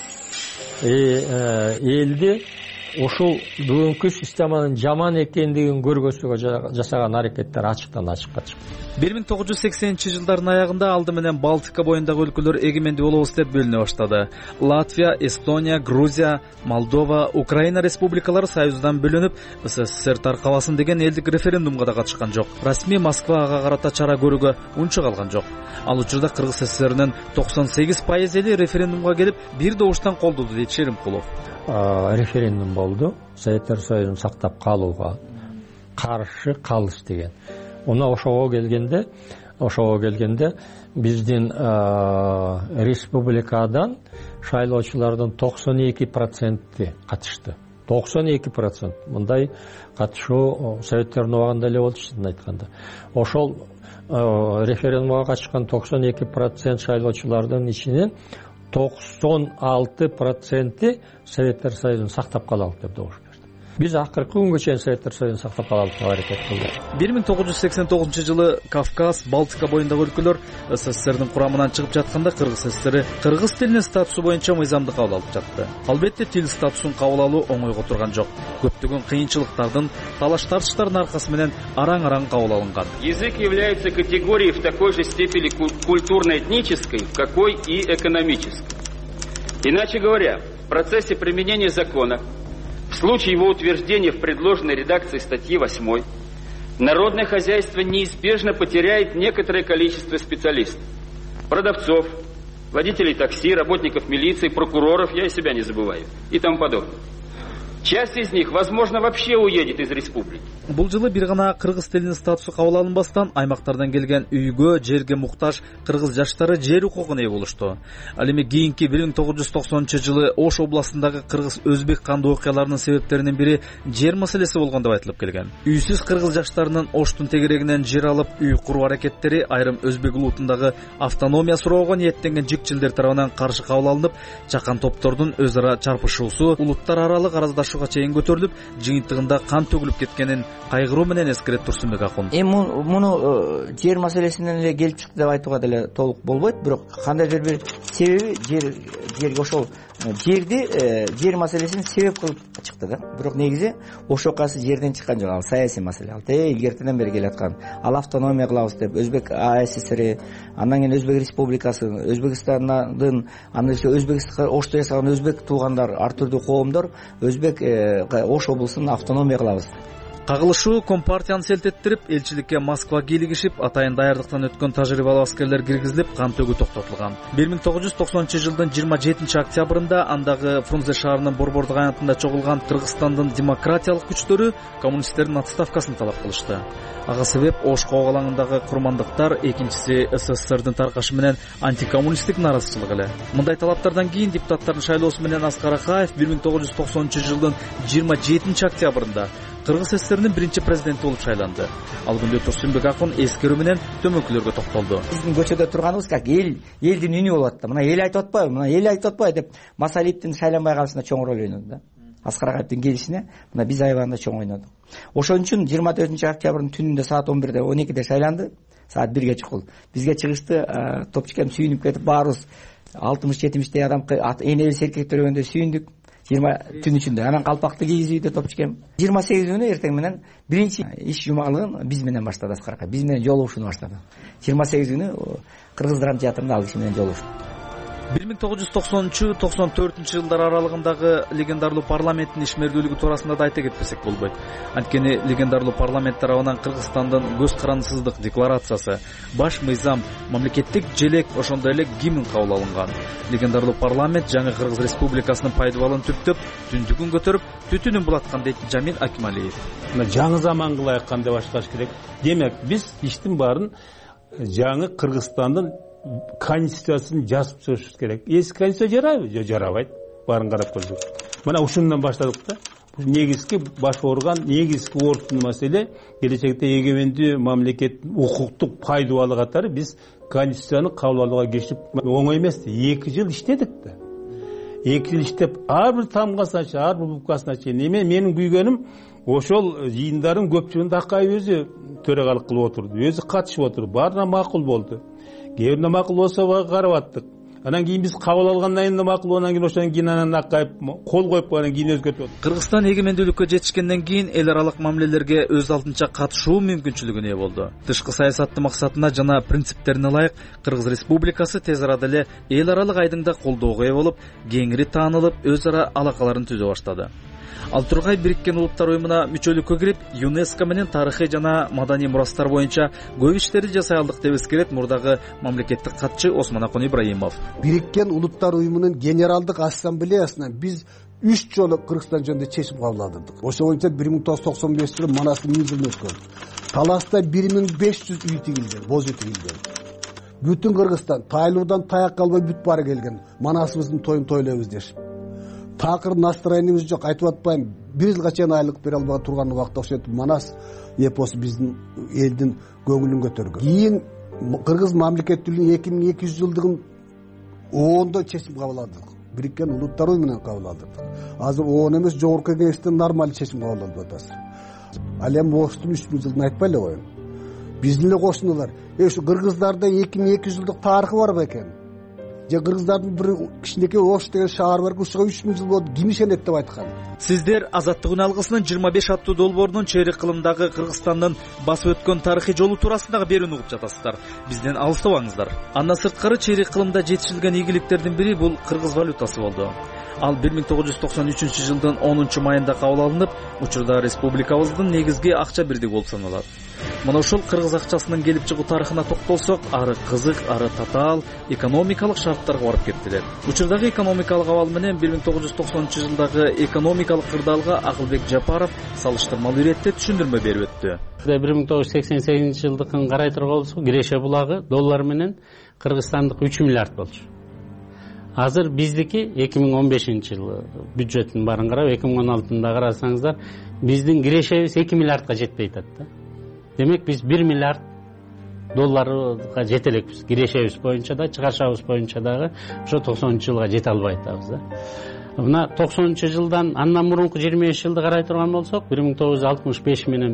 Speaker 7: элди ушул бүгүнкү системанын жаман экендигин көргөзүүгө жасаган аракеттер ачыктан ачыкка чыкты.
Speaker 6: 1980-жылдардын аягында алды менен Балтика боюндагы өлкөлөр эгеменди болобуз деп бөлүнө баштады. Латвия, Эстония, Грузия, Молдова, Украина республикалары Союздан бөлүнүп, СССР таркабасын деген элдик референдумга да катышкан жок. Расмий Москва ага карата чара көрүүгө унча калган жок. Ал учурда Кыргыз СССРнин 98% эли референдумга келип, бир добуштан колдоду дейт Шеримкулов.
Speaker 7: Референдум болду. Советтер Союзун сактап калууга каршы калыш деген. Ошого келгенде биздин республикадан шайлоочулардын 92% катышты. 92%. Мындай катышуу Советтердин убагында эле болчу, чынын айтканда. Ошол референдумга катышкан 92% шайлоочулардын ичинен 96% Советтер Союзун сактап калалык деп добуш берди. Биз акыркы күнгө чейин Советтер Союзун сактап калалык деп аракет кылдык.
Speaker 6: 1989-жылы Кавказ, Балтика боюндагы өлкөлөр СССРдин курамынан чыгып жатканда Кыргыз СССР кыргыз тилинин статусу боюнча мыйзамды кабыл алып жатты. Албетте тил статусун кабыл алуу оңойго турган жок. Көптөгөн кыйынчылыктардын, талаш-тартыштардын аркасы менен араң-араң кабыл алынган.
Speaker 8: Язык является категорией в такой же степени культурно-этнической, в какой и экономической. Иначе говоря, в процессе применения закона, в случае его утверждения в предложенной редакции статьи 8, народное хозяйство неизбежно потеряет некоторое количество специалистов, продавцов, водителей такси, работников милиции, прокуроров, я и себя не забываю, и тому подобное. Часть из них, возможно, вообще уедет из республики.
Speaker 6: Бул жылы бир гана кыргыз тилинин статусу кабыл алынбастан аймактардан келген үйгө, жерге муктаж кыргыз жаштары жер укугуна ээ болушту. Ал эми кийинки 1990-жылы Ош областындагы кыргыз-өзбек кандуу окуяларынын себептеринин бири жер маселеси болгон деп айтылып келген. Үйсүз кыргыз жаштарынын Оштун тегерегинен жер алып үй куруу аракеттери айрым өзбек улутундагы автономия суроого ниеттенген жикчилдер тарабынан каршы кабыл алынып, жакан топтордун өз ара чарпышуусу улуттар аралык араздашуу чейин көтөрүлүп, жыйынтыгында кан төгүлүп кеткенин кайгыруу менен эскерет Турсунбек акун.
Speaker 9: Муну жер маселесинен эле келип чыкты деп айтууга деле толук болбойт, бирок кандайдыр бир себеби жерге ошол жер маселесин себеп кылып чыкты да. Бирок негизи ошокасы жерден чыккан жок, ал саясий маселе. Ал илгертеден бери келаткан. Ал автономия кылабыз деп Өзбек АССР, андан кийин Өзбек Республикасы, Өзбекстандын, андан кийин Өзбекстанга ошто жасаган өзбек туугандар, ар түрдүү коомдор Өзбек Ош облусун автономия кылабыз.
Speaker 6: Кагылышуу компартияны селтеттирип, элчиликке Москва кийлигишип, атайын даярдыктан өткөн тажрыйбалуу аскерлер киргизилип, кан төгүү токтотулган. 1990-жылдын 27-октябрында андагы Фрунзе шаарынын борбордук аянтында чогулган Кыргызстандын демократиялык күчтөрү коммунисттердин отставкасын талап кылышты. Ага себеп Ош коогалаңындагы курмандыктар, экинчиси СССРдин таркашы менен антикоммунисттик наразычылык эле. Мындай талаптардан кийин депутаттардын шайлоосу менен Аскар Акаев 1990-жылдын 27-октябрында Кыргыз СССРнин биринчи президенти болуп шайланды. Ал күндө Турсунбек Акун эскерүү менен төмөнкүлөргө токтолду.
Speaker 9: Биздин көчөдө турганыбыз как элдин үнү болот да. Мына эл айтып атпайбы? Мына эл айтып атпайбы деп Масалиевдин шайланбай калышына чоң роль ойноду да. Аскар Акаевдин келишине мына биз аябаганда чоң ойнодук. Ошон үчүн 24-октябрдын түнүндө саат 11-де 12-де шайланды. Саат 1-ге чыкты. Бизге чыгышты, топчукем сүйүнүп кетип баарыбыз 60-70дей адам энебиз серкектөргөндө сүйүндүк. 20 түн ичинде анан калпакты кийиз үйдө топчукем. 28 күнү эртең менен биринчи иш жумалыгын биз менен баштады Аскар Акаев. Биз менен жолугушууну баштады. 28 күнү Кыргыз драма театрында ал киши менен жолугушту. 1990-94 жылдар аралыгындагы легендарлуу парламенттин ишмердүүлүгү туурасында да айта кетпесек болбойт. Анткени легендарлуу парламент тарабынан Кыргызстандын көз карандысыздык декларациясы, баш мыйзам, мамлекеттик желек, ошондой эле гимн кабыл алынган. Легендарлуу парламент жаңы Кыргыз Республикасынын пайдубалын түптөп, түндүгүн көтөрүп, түтүнүн булаткан дейт Жамил Акималиев.
Speaker 2: Жаңы заман кылай кандай башташ керек. Демек, биз иштин баарын жаңы Кыргызстандын конституциясын жазып чыгышыбыз керек. Эски конституция жарайбы? Жок, жарабайт. Барын карап көрсөк. Мына ушундан баштадык да. Негизги баш орган, негизги ордун маселе келечекте эгемендүү мамлекет укуктук пайдубалы катары биз конституцияны кабыл алууга киришип оңой эмес. 2 жыл иштедик да. 2 жыл иштеп, ар бир тамгасына чейин, ар бир букасына чейин. Менин күйгөнүм ошол жыйындардын көпчүлүгүндө Акаев өзү төрагалык кылып отурду. Өзү катышып отурду. Баарына макул болду. Кээбиринде макул болсо карап аттык. Анан кийин биз кабыл алгандан кийин макул, анан кийин ошондон кийин анан Акаев кол коюп анан кийин өзгөртүп.
Speaker 6: Кыргызстан эгемендүүлүккө жетишкенден кийин эл аралык мамилелерге өз алдынча катышуу мүмкүнчүлүгүнө ээ болду. Тышкы саясаттын максатына жана принциптерине ылайык Кыргыз Республикасы тез арада эле эл аралык айдыңда колдоого ээ болуп, кеңири таанылып, өз ара алакаларын түзө баштады. Ал Тургай Бириккен Улуттар уюмуна мүчөлүккө кирип, ЮНЕСКО менен тарыхый жана маданий мурастар боюнча көп иштерди жасай алдык деп эскерет мурдагы мамлекеттик катчы Осмон Акун Ибраимов.
Speaker 3: Бириккен Улуттар уюмунун генералдык ассамблеясынан биз 3 жолу Кыргызстан жөнүндө чечим кабыл алдык. Ошол боюнча 1995-жылы Манастын 100 жылын өткөн. Таласта 1500 үй тигилген, боз үй тигилген. Бүтүн Кыргызстан тайлуудан таяк калбай бүт бары келген. Манасыбыздын тоюн тойлойбуз дешип. Такыр настроениябыз жок, айтып атпайм. 1 жылга чейин айлык бере албай турган убакта ошентип Манас эпосу биздин элдин көңүлүн көтөргөн. Кийин Кыргыз мамлекеттүүлүгүнүн 2200 жылдыгын оондо чечим кабыл алдык. Бириккен Улуттар уюму менен кабыл алдык. Азыр оон эмес, жогорку кеңештен нормалдуу чечим кабыл алып атасыз. Ал эми Оштун 3000 жылын айтпай эле коеюн. Биздин эле кошуналар, ушу кыргыздарда 2200 жылдык тарыхы бар бекен. Же кыргыздардын бир кичинекей Ош деген шаар бар, ушуга 3000 жыл болду, ким ишенет деп айткан.
Speaker 6: Сиздер Азаттык үн алгысынын 25 аттуу долбоорунун чейрек кылымдагы Кыргызстандын басып өткөн тарыхый жолу туурасындагы берүүнү угуп жатасыздар. Бизден алыстабаңыздар. Андан сырткары чейрек кылымда жетишилген ийгиликтердин бири бул кыргыз валютасы болду. Ал 1993-жылдын 10-майында кабыл алынып, учурда республикабыздын негизги акча бирдиги болуп саналат. Мына ушул кыргыз акчасынын келип чыгуу тарыхына токтолсок, ары кызык, ары татаал экономикалык шарттарга барып кептилет. Учурдагы экономикалык абал менен 1990-жылдагы экономикалык кырдаалга Акылбек Жапаров салыштырмалуу иретте түшүндүрмө берип өттү.
Speaker 10: 1988-жылдыкын карай турган болсок, Киреше булагы доллар менен кыргызстандык 3 миллиард болчу. Азыр биздики 2015-жылы бюджеттин барын карап, 2016-да карасаңыздар, биздин кирешебиз 2 миллиардга жетпей атат да. Демек биз 1 миллиард долларга жете элекпиз. Кирешебиз боюнча да, чыгарышыбыз боюнча дагы ошо 90-жылга жете албай атабыз да. Мына 90-жылдан андан мурунку 25 жылды карай турган болсок, 1965 менен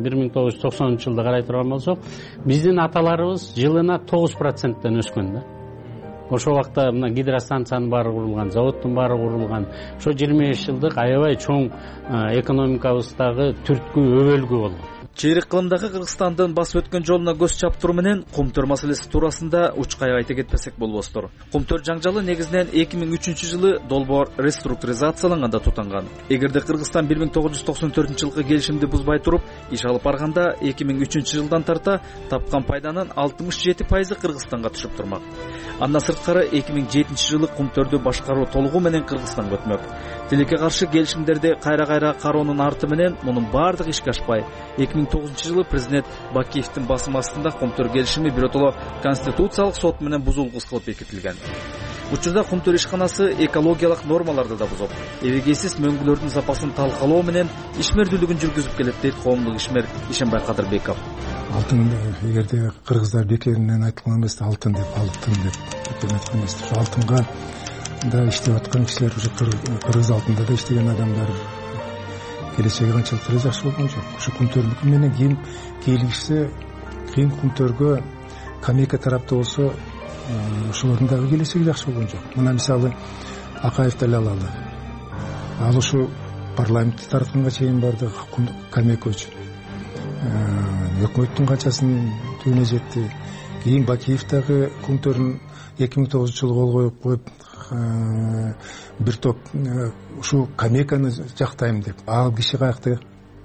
Speaker 10: 1990-жылды карай турган болсок, биздин аталарыбыз жылына 9%тен өскөн да. ошол убакта мына гидростанциянын баары курулган, заводдун баары курулган. Ошо 25 жылдык аябай чоң экономикабыздагы түрткү өбөлгү болгон.
Speaker 6: Чейрек кылымдагы Кыргызстандын басып өткөн жолуна көз чаптыруу менен Кумтөр маселеси туурасында учкай айта кетпесек болбостур. Кумтөр жаңжалы негизинен 2003-жылы долбоор реструктуризацияланганда тутанган. Эгерде Кыргызстан 1994-жылкы келишимди бузбай туруп иш алып барганда 2003-жылдан тарта тапкан пайданын 67% Кыргызстанга түшүп турмак. Андан сырткары 2007-жылы Кумтөрдү башкаруу толугу менен Кыргызстанга өтмөк. Тилекке каршы келишимдерди кайра кароонун арты менен мунун баардыгы ишке ашпай 2009-жылы президент Бакиевдин басым астында Кумтөр келишими биротоло конституциялык сот менен бузулгус кылып бекитилген. Учурда Кумтөр ишканасы экологиялык нормаларды да бузуп, эбегейсиз мөңгүлөрдүн сапасын талкалоо менен ишмердүүлүгүн жүргүзүп келет дейт коомдук ишмер Ишенбай Кадырбеков.
Speaker 4: Алтын эгерде кыргыздар бекеринен айтылган эмес, алтын деп, алтын деп айткан эмес. Алтынга да иштеп аткан кишилер, уже кыргыз алтында да иштеген адамдар келечеги канчалык эле жакшы болгон жок. Ушу Кумтөрдүкү менен кийилишсе, кийин Кумтөргө Камека тарапта болсо, ошолордун дагы келечеги жакшы болгон жок. Мына мисалы Акаев деле алалы. Ал ушу парламентти таратканга чейин барды Камека үчүн. Өкмөттүн канчасын түбүнө жетти. Кийин Бакиев дагы Кумтөрдүн 2009-жылы кол коюп бир топ ушу Камеканы жактайм деп, ал киши каякта.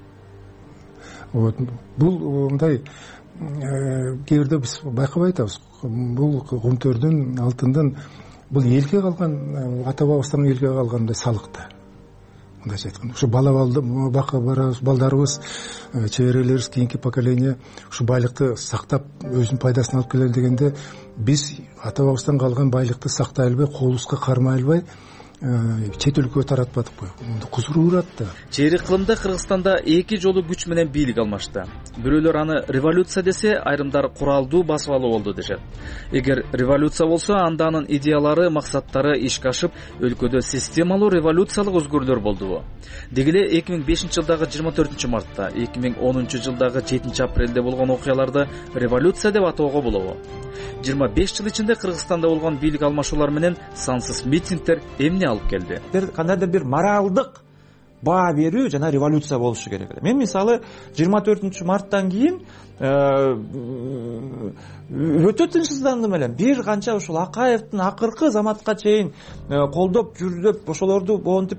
Speaker 4: Бул мындай кээ бирде биз байкабай атабыз. Бул Кумтөрдүн, алтындын бул элге калган, ата бабыбыздан элге калган мындай салыкта. Мындайча айтканда, ушу бака барабыз, балдарыбыз, чеберелерибиз, кийинки поколение ушу байлыкты сактап өзүнүн пайдасын алып келели дегенде, биз ата бабыбыздан калган байлыкты сактай албай, колубузга кармай албай, чет өлкөгө таратпадыкпы? Кузур урат да.
Speaker 6: Чейрек кылымда Кыргызстанда эки жолу күч менен бийлик алмашты. Бирөөлөр аны революция десе, айрымдар куралдуу басып алуу болду дешет. Эгер революция болсо, анда анын идеялары, максаттары ишке ашып, өлкөдө системалуу революциялык өзгөрүүлөр болдубу? Дегеле 2005-жылдагы 24 мартта, 2010-жылдагы 7 апрелде болгон окуяларды революция деп атоого болобу? 25 жыл ичинде Кыргызстанда болгон бийлик алмашуулар менен сансыз митингдер эмне алып келди?
Speaker 13: Кандайдыр бир моралдык баа берүү жана революция болушу керек эле. Мен мисалы 24 марттан кийин өтө тынчсыздандым элем. Бир канча ушул Акаевдин акыркы заматка чейин колдоп жүрүп, ошолорду монтип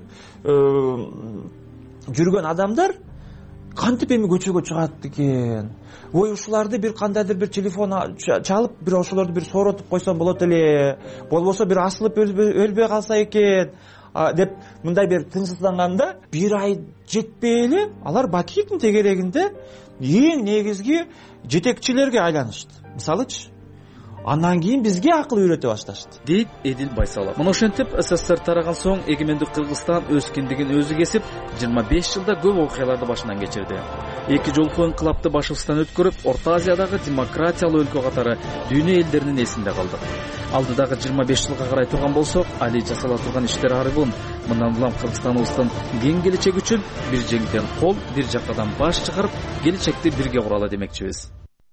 Speaker 13: жүргөн адамдар кантип эми көчөгө чыгат экен? Ой, ушуларды бир кандайдыр бир телефон чалып, бир ошолорду бир сооротуп койсом болот эле. Болбосо бир асылып өлбөй калса экен деп мындай бир тынчсызданганда, бир ай жетпей эле алар Бакиевдин тегерегинде эң негизги жетекчилерге айланышты. Мисалычы, андан кийин бизге акыл үйрөтө башташты,
Speaker 6: дейт Эдил Байсалов. Мына ошентип СССР тараган соң эгемендик Кыргызстан өз киндигин өзү кесип, 25 жылда көп окуяларды башынан кечирди. Эки жолку инкылапты башыбыздан өткөрүп, Орто Азиядагы демократиялуу өлкө катары дүйнө элдеринин эсинде калдык. Алдыдагы 25 жылга карай турган болсок, али жасала турган иштер арыбын. Мындан улам Кыргызстаныбыздын кең келечеги үчүн бир жеңден кол, бир жакадан баш чыгарып, келечекти бирге куралы демекчибиз.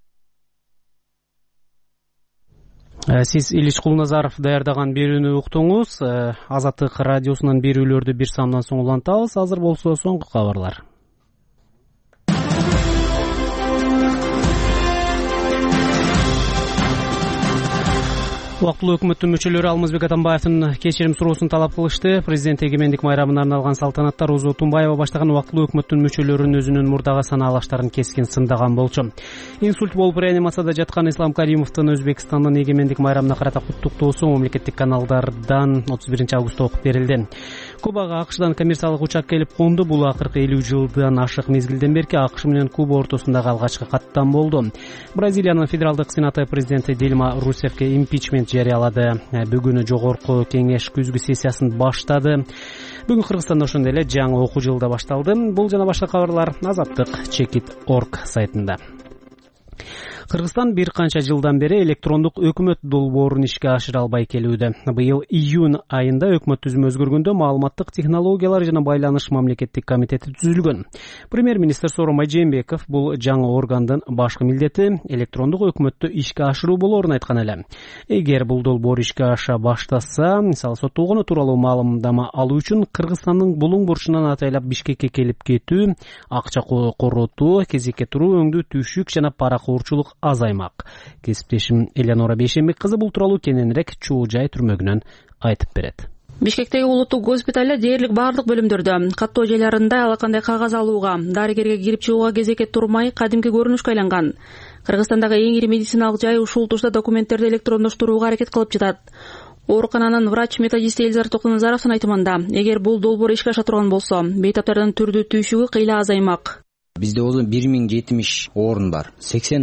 Speaker 1: Сиз Илич Кулназаров даярдаган берүүнү уктуңуз. Азаттык радиосунан берүүлөрдү бир самдан соң улантабыз. Азыр болсо соңку кабарлар. Убактылуу өкмөттүн мүчөлөрү Алмазбек Атамбаевдин кечирим суроосун талап кылышты. Президент эгемендик майрамына арналган салтанатта Роза Отунбаева баштаган убактылуу өкмөттүн мүчөлөрүнүн өзүнүн мурдагы санаалаштарын кескин сындаган болчу. Инсульт болуп реанимацияда жаткан Ислам Каримовдун Өзбекстандын эгемендик майрамына карата куттуктоосу мамлекеттик каналдардан 31 августта окуп берилди. Кубага АКШдан коммерциялык учак келип конду. Бул акыркы 50 жылдан ашык мезгилден берки АКШ менен Куба ортосундагы алгачкы каттам болду. Бразилиянын федералдык сенаты президенти Дильма Русефке импичмент жарыялады. Бүгүн жогорку кеңеш күзгү сессиясын баштады. Бүгүн Кыргызстанда ошондой эле жаңы окуу жылы да башталды. Бул жана башка кабарлар Азаттык Чекит.org сайтында. Кыргызстан бир канча жылдан бери электрондук өкмөт долбоорун ишке ашыра албай келүүдө. Быйыл июнь айында өкмөт түзүмү өзгөргөндө маалыматтык технологиялар жана байланыш мамлекеттик комитети түзүлгөн. Премьер-министр Сооронбай Жээнбеков бул жаңы органдын башкы милдети электрондук өкмөттү ишке ашыруу болоорун айткан эле. Эгер бул долбоор ишке аша баштаса, мисалы соттолгону тууралуу маалымдама алуу үчүн Кыргызстандын булуң бурчунан атайлап Бишкекке келип кетүү, акча коротуу, кезекке туруу, өңдүү түшүк жана паракоорчулук азаймак. Кесиптешим Элеонора Бейшенбек кызы бул тууралуу кененирээк Чуу Жай түрмөгүнөн айтып берет.
Speaker 14: Бишкектеги улуттук госпиталда дээрлик баардык бөлүмдөрдө каттоо жайларында ала кандай кагаз алууга, дарыгерге кирип чыгууга кезекке турмай кадимки көрүнүшкө айланган. Кыргызстандагы эң ири медициналык жай ушул тушта документтерди электрондоштурууга аракет кылып жатат. Оорукананын врач-методисти Элизар Токтоназаровдун айтымында, эгер бул долбоор ишке аша турган болсо, бейтаптардын түрдүү түйшүгү кыйла азаймак.
Speaker 15: Бизде озон 1070 орун бар.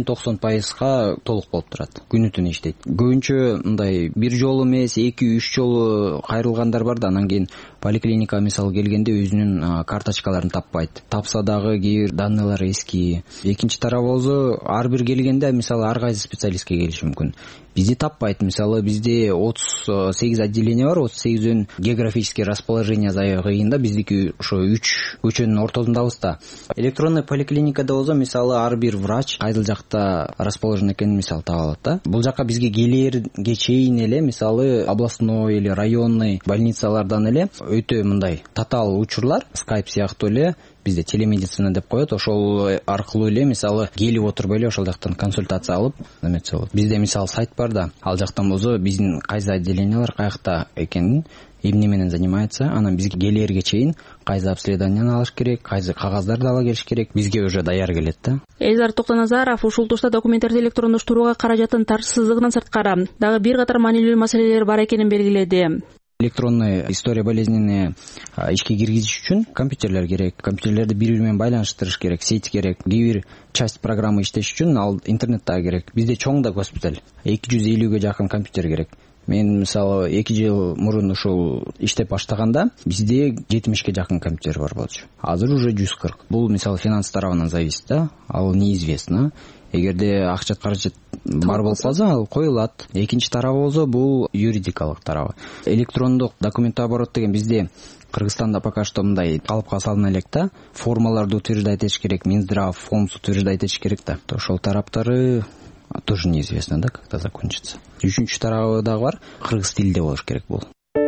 Speaker 15: 80-90% толук болуп турат. Күнү-түнү иштейт. Көбүнчө мындай бир жолу эмес, 2-3 жолу кайрылгандар бар да, анан кийин поликлиника мисалы келгенде өзүнүн карточкаларын таппайт. Тапса дагы кээ бир данныйлар эски. Экинчи тарап болсо, ар бир келгенде мисалы ар кайсы специалистке келиши мүмкүн. Бизде таппайт. Мисалы бизде 38 отделение бар, 38-өн географический расположение кыйында, биздики ошо 3 көчөнүн ортосундабыз да. Электронный поликлиникада болсо мисалы ар бир врач кайсыл жакта расположен экенин мисалы таба алат да. Бул жака бизге келерге чейин эле мисалы областной или районный больницалардан эле өтө мындай татаал учурлар, Skype сыяктуу эле бизде телемедицина деп коет, ошол аркылуу эле мисалы келип отурбай эле ошол жактан консультация алып неметсе болот. Бизде мисалы сайт бар да, ал жактан болсо биздин кайсы отделениялар каякта экенин, эмне менен занимается, анан бизге келерге чейин кайсы обследованияны алыш керек, кайсы кагаздарды ала келиш керек, бизге уже даяр келет да.
Speaker 14: Элизар Токтоназаров ушул тушта документтерди электрондоштурууга каражаттын тарсыздыгынан сырткары дагы бир катар маанилүү маселелер бар экенин белгиледи.
Speaker 15: Электронный история болезненный ишке киргизиш үчүн компьютерлер керек. Компьютерлерди бири-бири менен байланыштырыш керек, сеть керек. Кээ бир часть программа иштеш үчүн ал интернет да керек. Бизде чоң да госпиталь. 250ге жакын компьютер керек. Мен мисалы 2 жыл мурун ушул иштеп баштаганда бизде 70ке жакын компьютер бар болчу. Азыр уже 140. Бул мисалы финанс тарабынан зависит да. Ал неизвестно. Эгерде акча каражат бар болуп калса, ал коюлат. Экинчи тарабы болсо бул юридикалык тарабы. Электрондук документ оборот деген бизде Кыргызстанда пока что мындай калыпка салына элек да. Формаларды утверждать этиш керек, Минздрав, ФОМС утверждать этиш керек да. Ошол тараптары тоже неизвестно, да, когда закончится. Үчүнчү тарабы дагы бар, кыргыз тилинде болуш керек бул.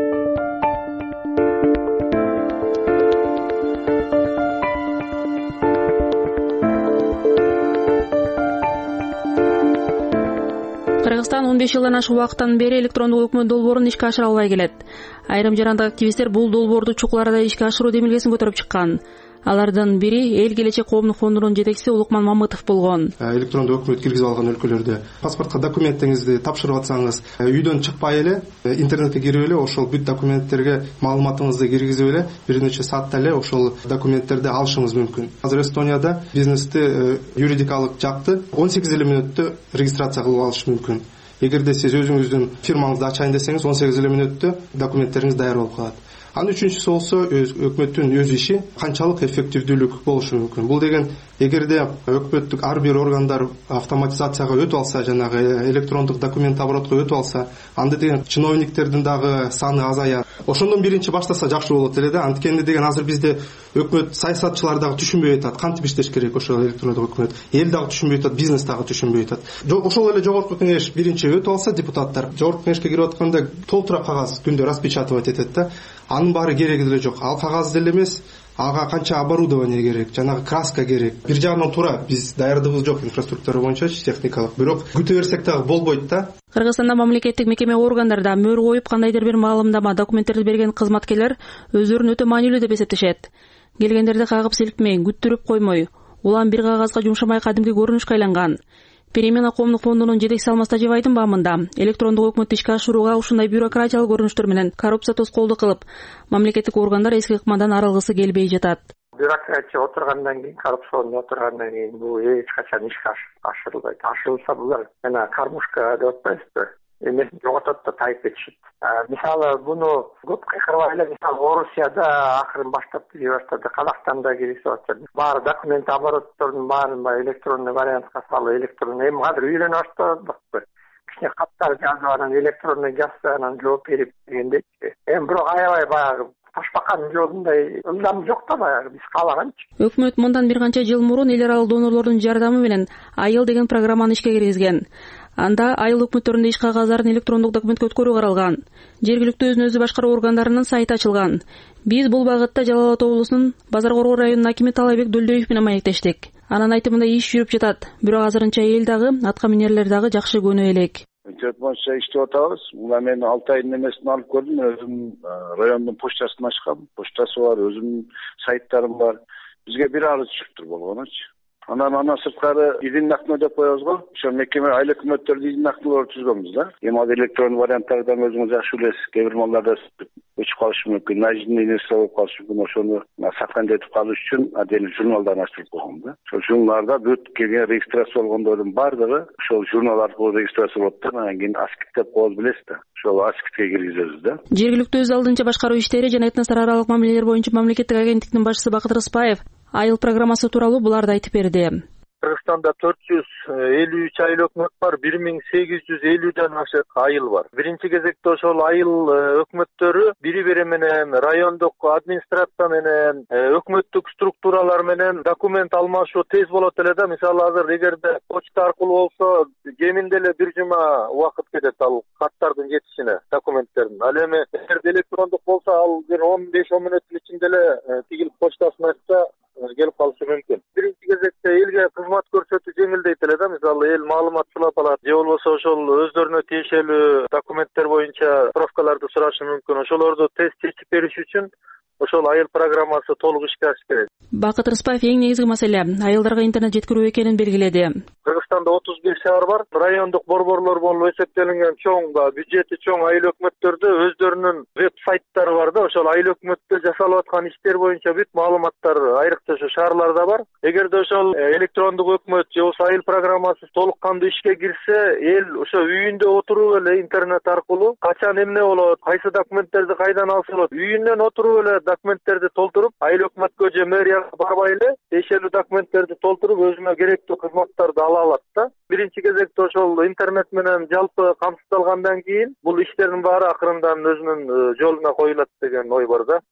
Speaker 14: Кыргызстан 15 жылдан ашык убакыттан бери электрондук өкмөт долбоорун ишке ашыра албай келет. Айрым жарандык активисттер бул долбоорду чукул арада ишке ашыруу демилгесин көтөрүп чыккан. Алардын бири Эл келечек коомдук фондунун жетекчиси Улукман Мамытов болгон.
Speaker 16: Электрондук өкмөт киргизип алган өлкөлөрдө паспортко документиңизди тапшырып атсаңыз, үйдөн чыкпай эле интернетке кирип эле ошол бүт документтерге маалыматыңызды киргизип эле бир нече саатта эле ошол документтерди алышыңыз мүмкүн. Азыр Эстонияда бизнести юридикалык жакты 18 мүнөттө регистрация кылып алыш мүмкүн. Эгерде сиз өзүңүздүн фирмаңызды ачайын десеңиз 18 мүнөттө документтериңиз даяр болуп калат. Анын үчүнчүсү болсо өкмөттүн өз иши канчалык эффективдүүлүк болушу мүмкүн. Бул деген эгерде өкмөттүк ар бир органдар автоматизацияга өтүп алса, жанагы электрондук документ оборотко өтүп алса, анда деген чиновниктердин дагы саны азаят. Ошондон биринчи баштаса жакшы болот эле да. Анткени деген азыр бизде өкмөт саясатчылар дагы түшүнбөй атат, кантип иштеш керек ошол электрондук өкмөт. Эл дагы түшүнбөй атат, бизнес дагы түшүнбөй атат. Ошол эле жогорку кеңеш биринчи өтүп алса, депутаттар жогорку кеңешке кирип атканда толтура кагаз күндө распечатывать этет да. Анын баары кереги деле жок. Ал кагаз деле эмес, ага канча оборудование керек, жанагы краска керек. Бир жагынан туура биз даярдыгыбыз жок инфраструктура боюнча техникалык, бирок күтө берсек дагы болбойт да.
Speaker 14: Кыргызстанда мамлекеттик мекеме органдарда мөр коюп кандайдыр бир маалымдама, документтерди берген кызматкерлер өздөрүн өтө маанилүү деп эсептешет. Келгендерди кагып силкмей, күттүрүп коймой, улам бир кагазга жумшамай кадимки көрүнүшкө айланган. Перемена коомдук фондунун жетекчиси Алмаз Тажибайдын баамында электрондук өкмөттү ишке ашырууга ушундай бюрократиялык көрүнүштөр менен коррупция тоскоолдук кылып, мамлекеттик органдар эски ыкмадан арылгысы келбей жатат.
Speaker 17: Бюрократия отургандан кийин, коррупцион отургандан кийин бул эч качан ишке ашырылбайт. Ашырылса булар жана кармушка деп атпайсызбы? эмесин жоготот да тайып кетишет. Мисалы буну көп кыйкырбай эле мисалы Орусияда акырын баштап кире баштады, Казакстанда киргизе баштады. Баары документ обороттордун баарын баягы электрондуу вариантка салып, электрондуу эми азыр үйрөнүп баштадык. Кичине каттар жазып анан электрондуу жазса анан жооп берип дегендейчи. Эми бирок аябай баягы ташбаканын жолундай ылдам жок да баягы биз каалаганчы.
Speaker 14: Өкмөт мындан бир канча жыл мурун эл аралык донорлордун жардамы менен айыл деген программаны ишке киргизген. Анда айыл өкмөттөрүндө иш кагаздарын электрондук документке өткөрүү каралган. Жергиликтүү өзүн өзү башкаруу органдарынын сайты ачылган. Биз бул багытта Жалал Абад облусунун Базар Коргоо районунун акими Талайбек Дөлдөев менен маектештик. Анын айтымында иш жүрүп жатат. Бирок азырынча эл дагы, атка минерлер дагы жакшы көнө элек.
Speaker 11: Жетмонча иштеп атабыз. Мына мен 6 айдын эмесин алып көрдүм. Өзүм райондун почтасын ачкам. Почтасы бар, өзүмдүн сайттарым бар. Бизге бир арыз чыктыр болгонучу. Анан сырткары изин нактылоо деп коебуз го. Ошо мекеме айыл өкмөттөрдүн изин нактылоолорду түзгөнбүз да. Эми ал электрондук варианттардан өзүңүз жакшы билесиз. Кээ бир малдарда өчүп калышы мүмкүн, нажидный нерсе болуп калышы мүмкүн. Ошону сактандырып калыш үчүн отдельный журналдарын ачтырып койгон да. Ошол журналдарда бүт келген регистрация болгондордун баардыгы ошол журнал аркылуу регистрация болот да. Анан кийин аскит деп коебуз, билесиз да. Ошол аскитке киргизебиз да.
Speaker 14: Жергиликтүү өз алдынча башкаруу иштери жана этносар аралык мамилелер боюнча мамлекеттик агенттиктин башчысы Бакыт Рыспаев айыл программасы тууралуу буларды айтып берди.
Speaker 18: Кыргызстанда 453 айыл өкмөт бар, 1850ден ашык айыл бар. Биринчи кезекте ошол айыл өкмөттөрү бири-бири менен райондук администрация менен өкмөттүк структуралар менен документ алмашуу тез болот эле да. Мисалы азыр эгерде почта аркылуу болсо кеминде эле бир жума убакыт кетет ал каттардын жетишине, документтердин. Ал эми эгерде электрондук болсо ал бир 15-10 мүнөттүн ичинде эле тигилип почтасын ачса келип калышы мүмкүн. Биринчи кезекте элге кызмат көрсөтүү жеңилдейт эле да. Мисалы эл маалымат сулап алат же болбосо ошол өздөрүнө тиешелүү документтер боюнча справкаларды сурашы мүмкүн. Ошолорду тез чечип бериш үчүн ошол айыл программасы толук ишке ашыш керек.
Speaker 14: Бакыт Рыспаев эң негизги маселе айылдарга интернет жеткирүү экенин белгиледи.
Speaker 18: Кыргызстанда 31 шаар бар. Райондук борборлор болуп эсептелинген чоң бюджети чоң айыл өкмөттөрдө өздөрүнүн веб-сайттары бар да. Ошол айыл өкмөттө жасалып аткан иштер боюнча бүт маалыматтар айрыкча ошо шаарларда бар. Эгерде ошол электрондук өкмөт же болбосо айыл программасы толук кандуу ишке кирсе, эл ошо үйүндө отуруп эле интернет аркылуу качан эмне болот, кайсы документтерди кайдан алса болот, үйүнөн отуруп эле документтерди толтуруп, айыл өкмөткө же мэрияга барбай эле тиешелүү документтерди толтуруп өзүнө керектүү кызматтарды ала алат да. Биринчи кезекте ошол интернет менен жалпы камсыздалгандан кийин бул иштердин баары акырындан өзүнүн жолуна коюлат деген ой бар да.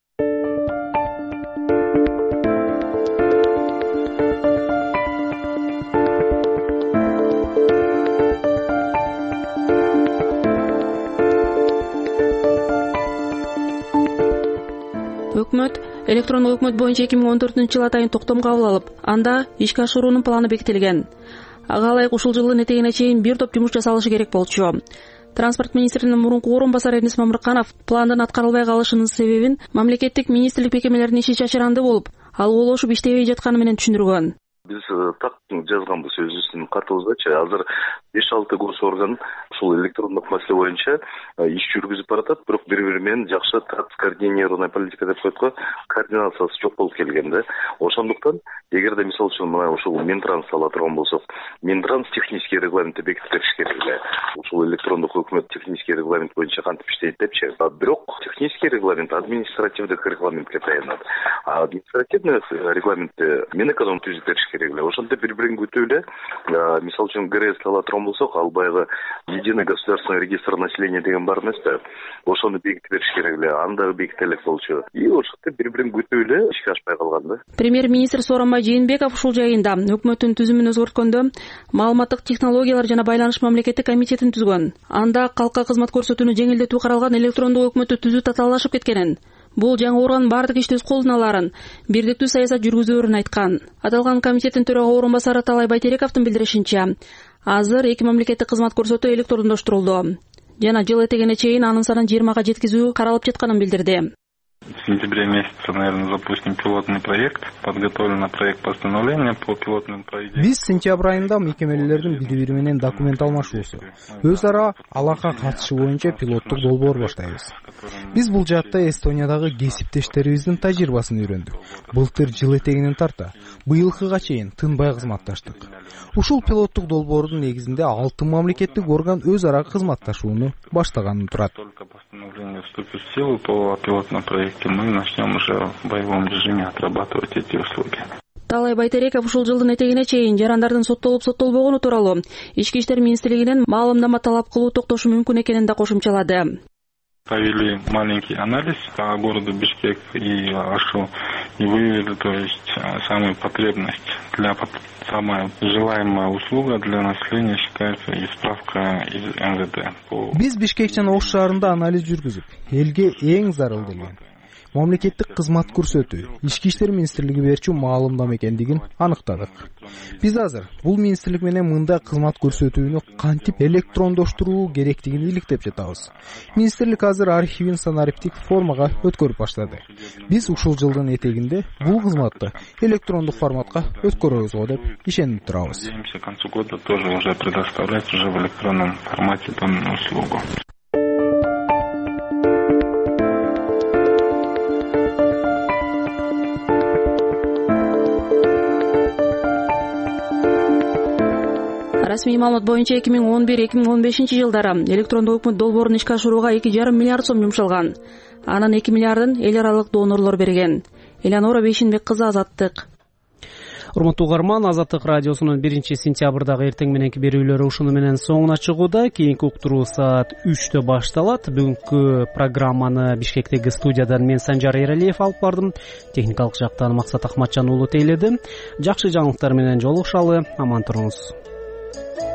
Speaker 14: Өкмөт электрондук өкмөт боюнча 2014-жылы атайын токтом кабыл алып, анда ишке ашыруунун планы бекитилген. Ага ылайык ушул жылдын этегине чейин бир топ жумуш жасалышы керек болчу. Транспорт министринин мурунку орун басары Энис Мамырканов пландын аткарылбай калышынын себебин мамлекеттик министрлик мекемелеринин иши чачыранды болуп, алгуулашып иштебей жатканы менен түшүндүргөн.
Speaker 19: Биз так жазганбыз өзүбүздүн катыбыздачы. Азыр 5-6 госорган ушул электрондук маселе боюнча иш жүргүзүп баратат, бирок бири-бири менен жакшы скоординированная политика деп коет го, координациясы жок болуп келген да. Ошондуктан эгерде мисалы үчүн мына ушул Минтранс ала турган болсок, Минтранс технический регламентти бекитип бериш керек эле. Ушул электрондук өкмөт технический регламент боюнча кантип иштейт депчи. Бирок технический регламент административдик регламентке таянат. Административный регламентти Минэконом түзүп бериш керек эле. Ошондо бири-бирин күтүп эле, мисалы үчүн ГРС ала турган болсок, ал баягы единый государственный регистр населения деген бар эмес да. Ошону бекитип бериш керек эле. Анда беките элек болчу. И ошондо бири-бирин күтүп эле ишке ашпай калган да.
Speaker 14: Премьер-министр Сооронбай Жээнбеков ушул жайында өкмөттүн түзүмүн өзгөрткөндө маалыматтык технологиялар жана байланыш мамлекеттик комитетин түзгөн. Анда калкка кызмат көрсөтүүнү жеңилдетүү каралган электрондук өкмөттү түзүү татаалашып кеткенин, бул жаңы орган бардык ишти өз колуна аларын, бирдиктүү саясат жүргүзөөрүн айткан. Аталган комитеттин төрага орун басары Талай Байтерековдун билдиришинче, азыр 2 мамлекеттик кызмат көрсөтүү электрондоштурулду жана жыл этегине чейин анын санын 20га жеткизүү каралып жатканын билдирди.
Speaker 20: В сентябре месяце, наверное, запустим пилотный проект. Подготовлен проект постановления по пилотным проведениям.
Speaker 21: Биз сентябрь айында мекемелердин бири-бири менен документ алмашуусу, өз ара алака катышы боюнча пилоттук долбоор баштайбыз. Биз бул жаатта Эстониядагы кесиптештерибиздин тажрыйбасын үйрөндүк. Былтыр жыл этегинен тарта, быйылкыга чейин тынбай кызматташтык. Ушул пилоттук долбоордун негизинде 6 мамлекеттик орган өз ара кызматташууну баштаганын турат.
Speaker 20: Только постановление вступит в силу по пилотному проекту, мы начнем уже в боевом режиме отрабатывать эти услуги.
Speaker 14: Таалай Байтереков ушул жылдын этегине чейин жарандардын соттолуп соттолбогону тууралуу Ички иштер министрлигинен маалымдама талап кылуу токтошу мүмкүн экенин да кошумчалады.
Speaker 20: Провели маленький анализ по городу Бишкек и Ашу и выявили, то есть самую потребность для самая желаемая услуга для населения считается и справка из МВД.
Speaker 21: Биз Бишкек жана Ош шаарында анализ жүргүзүп, элге эң зарыл делген мамлекеттик кызмат көрсөтүү Ички иштер министрлиги берчү маалымдама экендигин аныктадык. Биз азыр бул министрлик менен мындай кызмат көрсөтүүнү кантип электрондоштуруу керектигин иликтеп жатабыз. Министрлик азыр архивин санариптик формага өткөрүп баштады. Биз ушул жылдын этегинде бул кызматты электрондук форматка өткөрөбүз го деп ишенип турабыз.
Speaker 20: Надеемся, к концу года тоже уже предоставлять уже в электронном формате данную услугу.
Speaker 14: Расмий маалымат боюнча 2011-2015 жылдары электрондук өкмөт долбоорун ишке ашырууга 2,5 миллиард сом жумшалган. Анын 2 миллиардын эл аралык донорлор берген. Элеонора Бейшинбек кызы, Азаттык.
Speaker 1: Урматтуу угарман, Азаттык радиосунун 1-сентябрдагы эртең мененки берүүлөрү ушуну менен соңуна чыгууда. Кийинки уктуруу саат 3-тө башталат. Бүгүнкү программаны Бишкектеги студиядан мен Санжар Эралиев алып бардым. Техникалык жактан Максат Ахматжан уулу тейледи. Жакшы жаңылыктар менен жолугушалы. Аман туруңуз.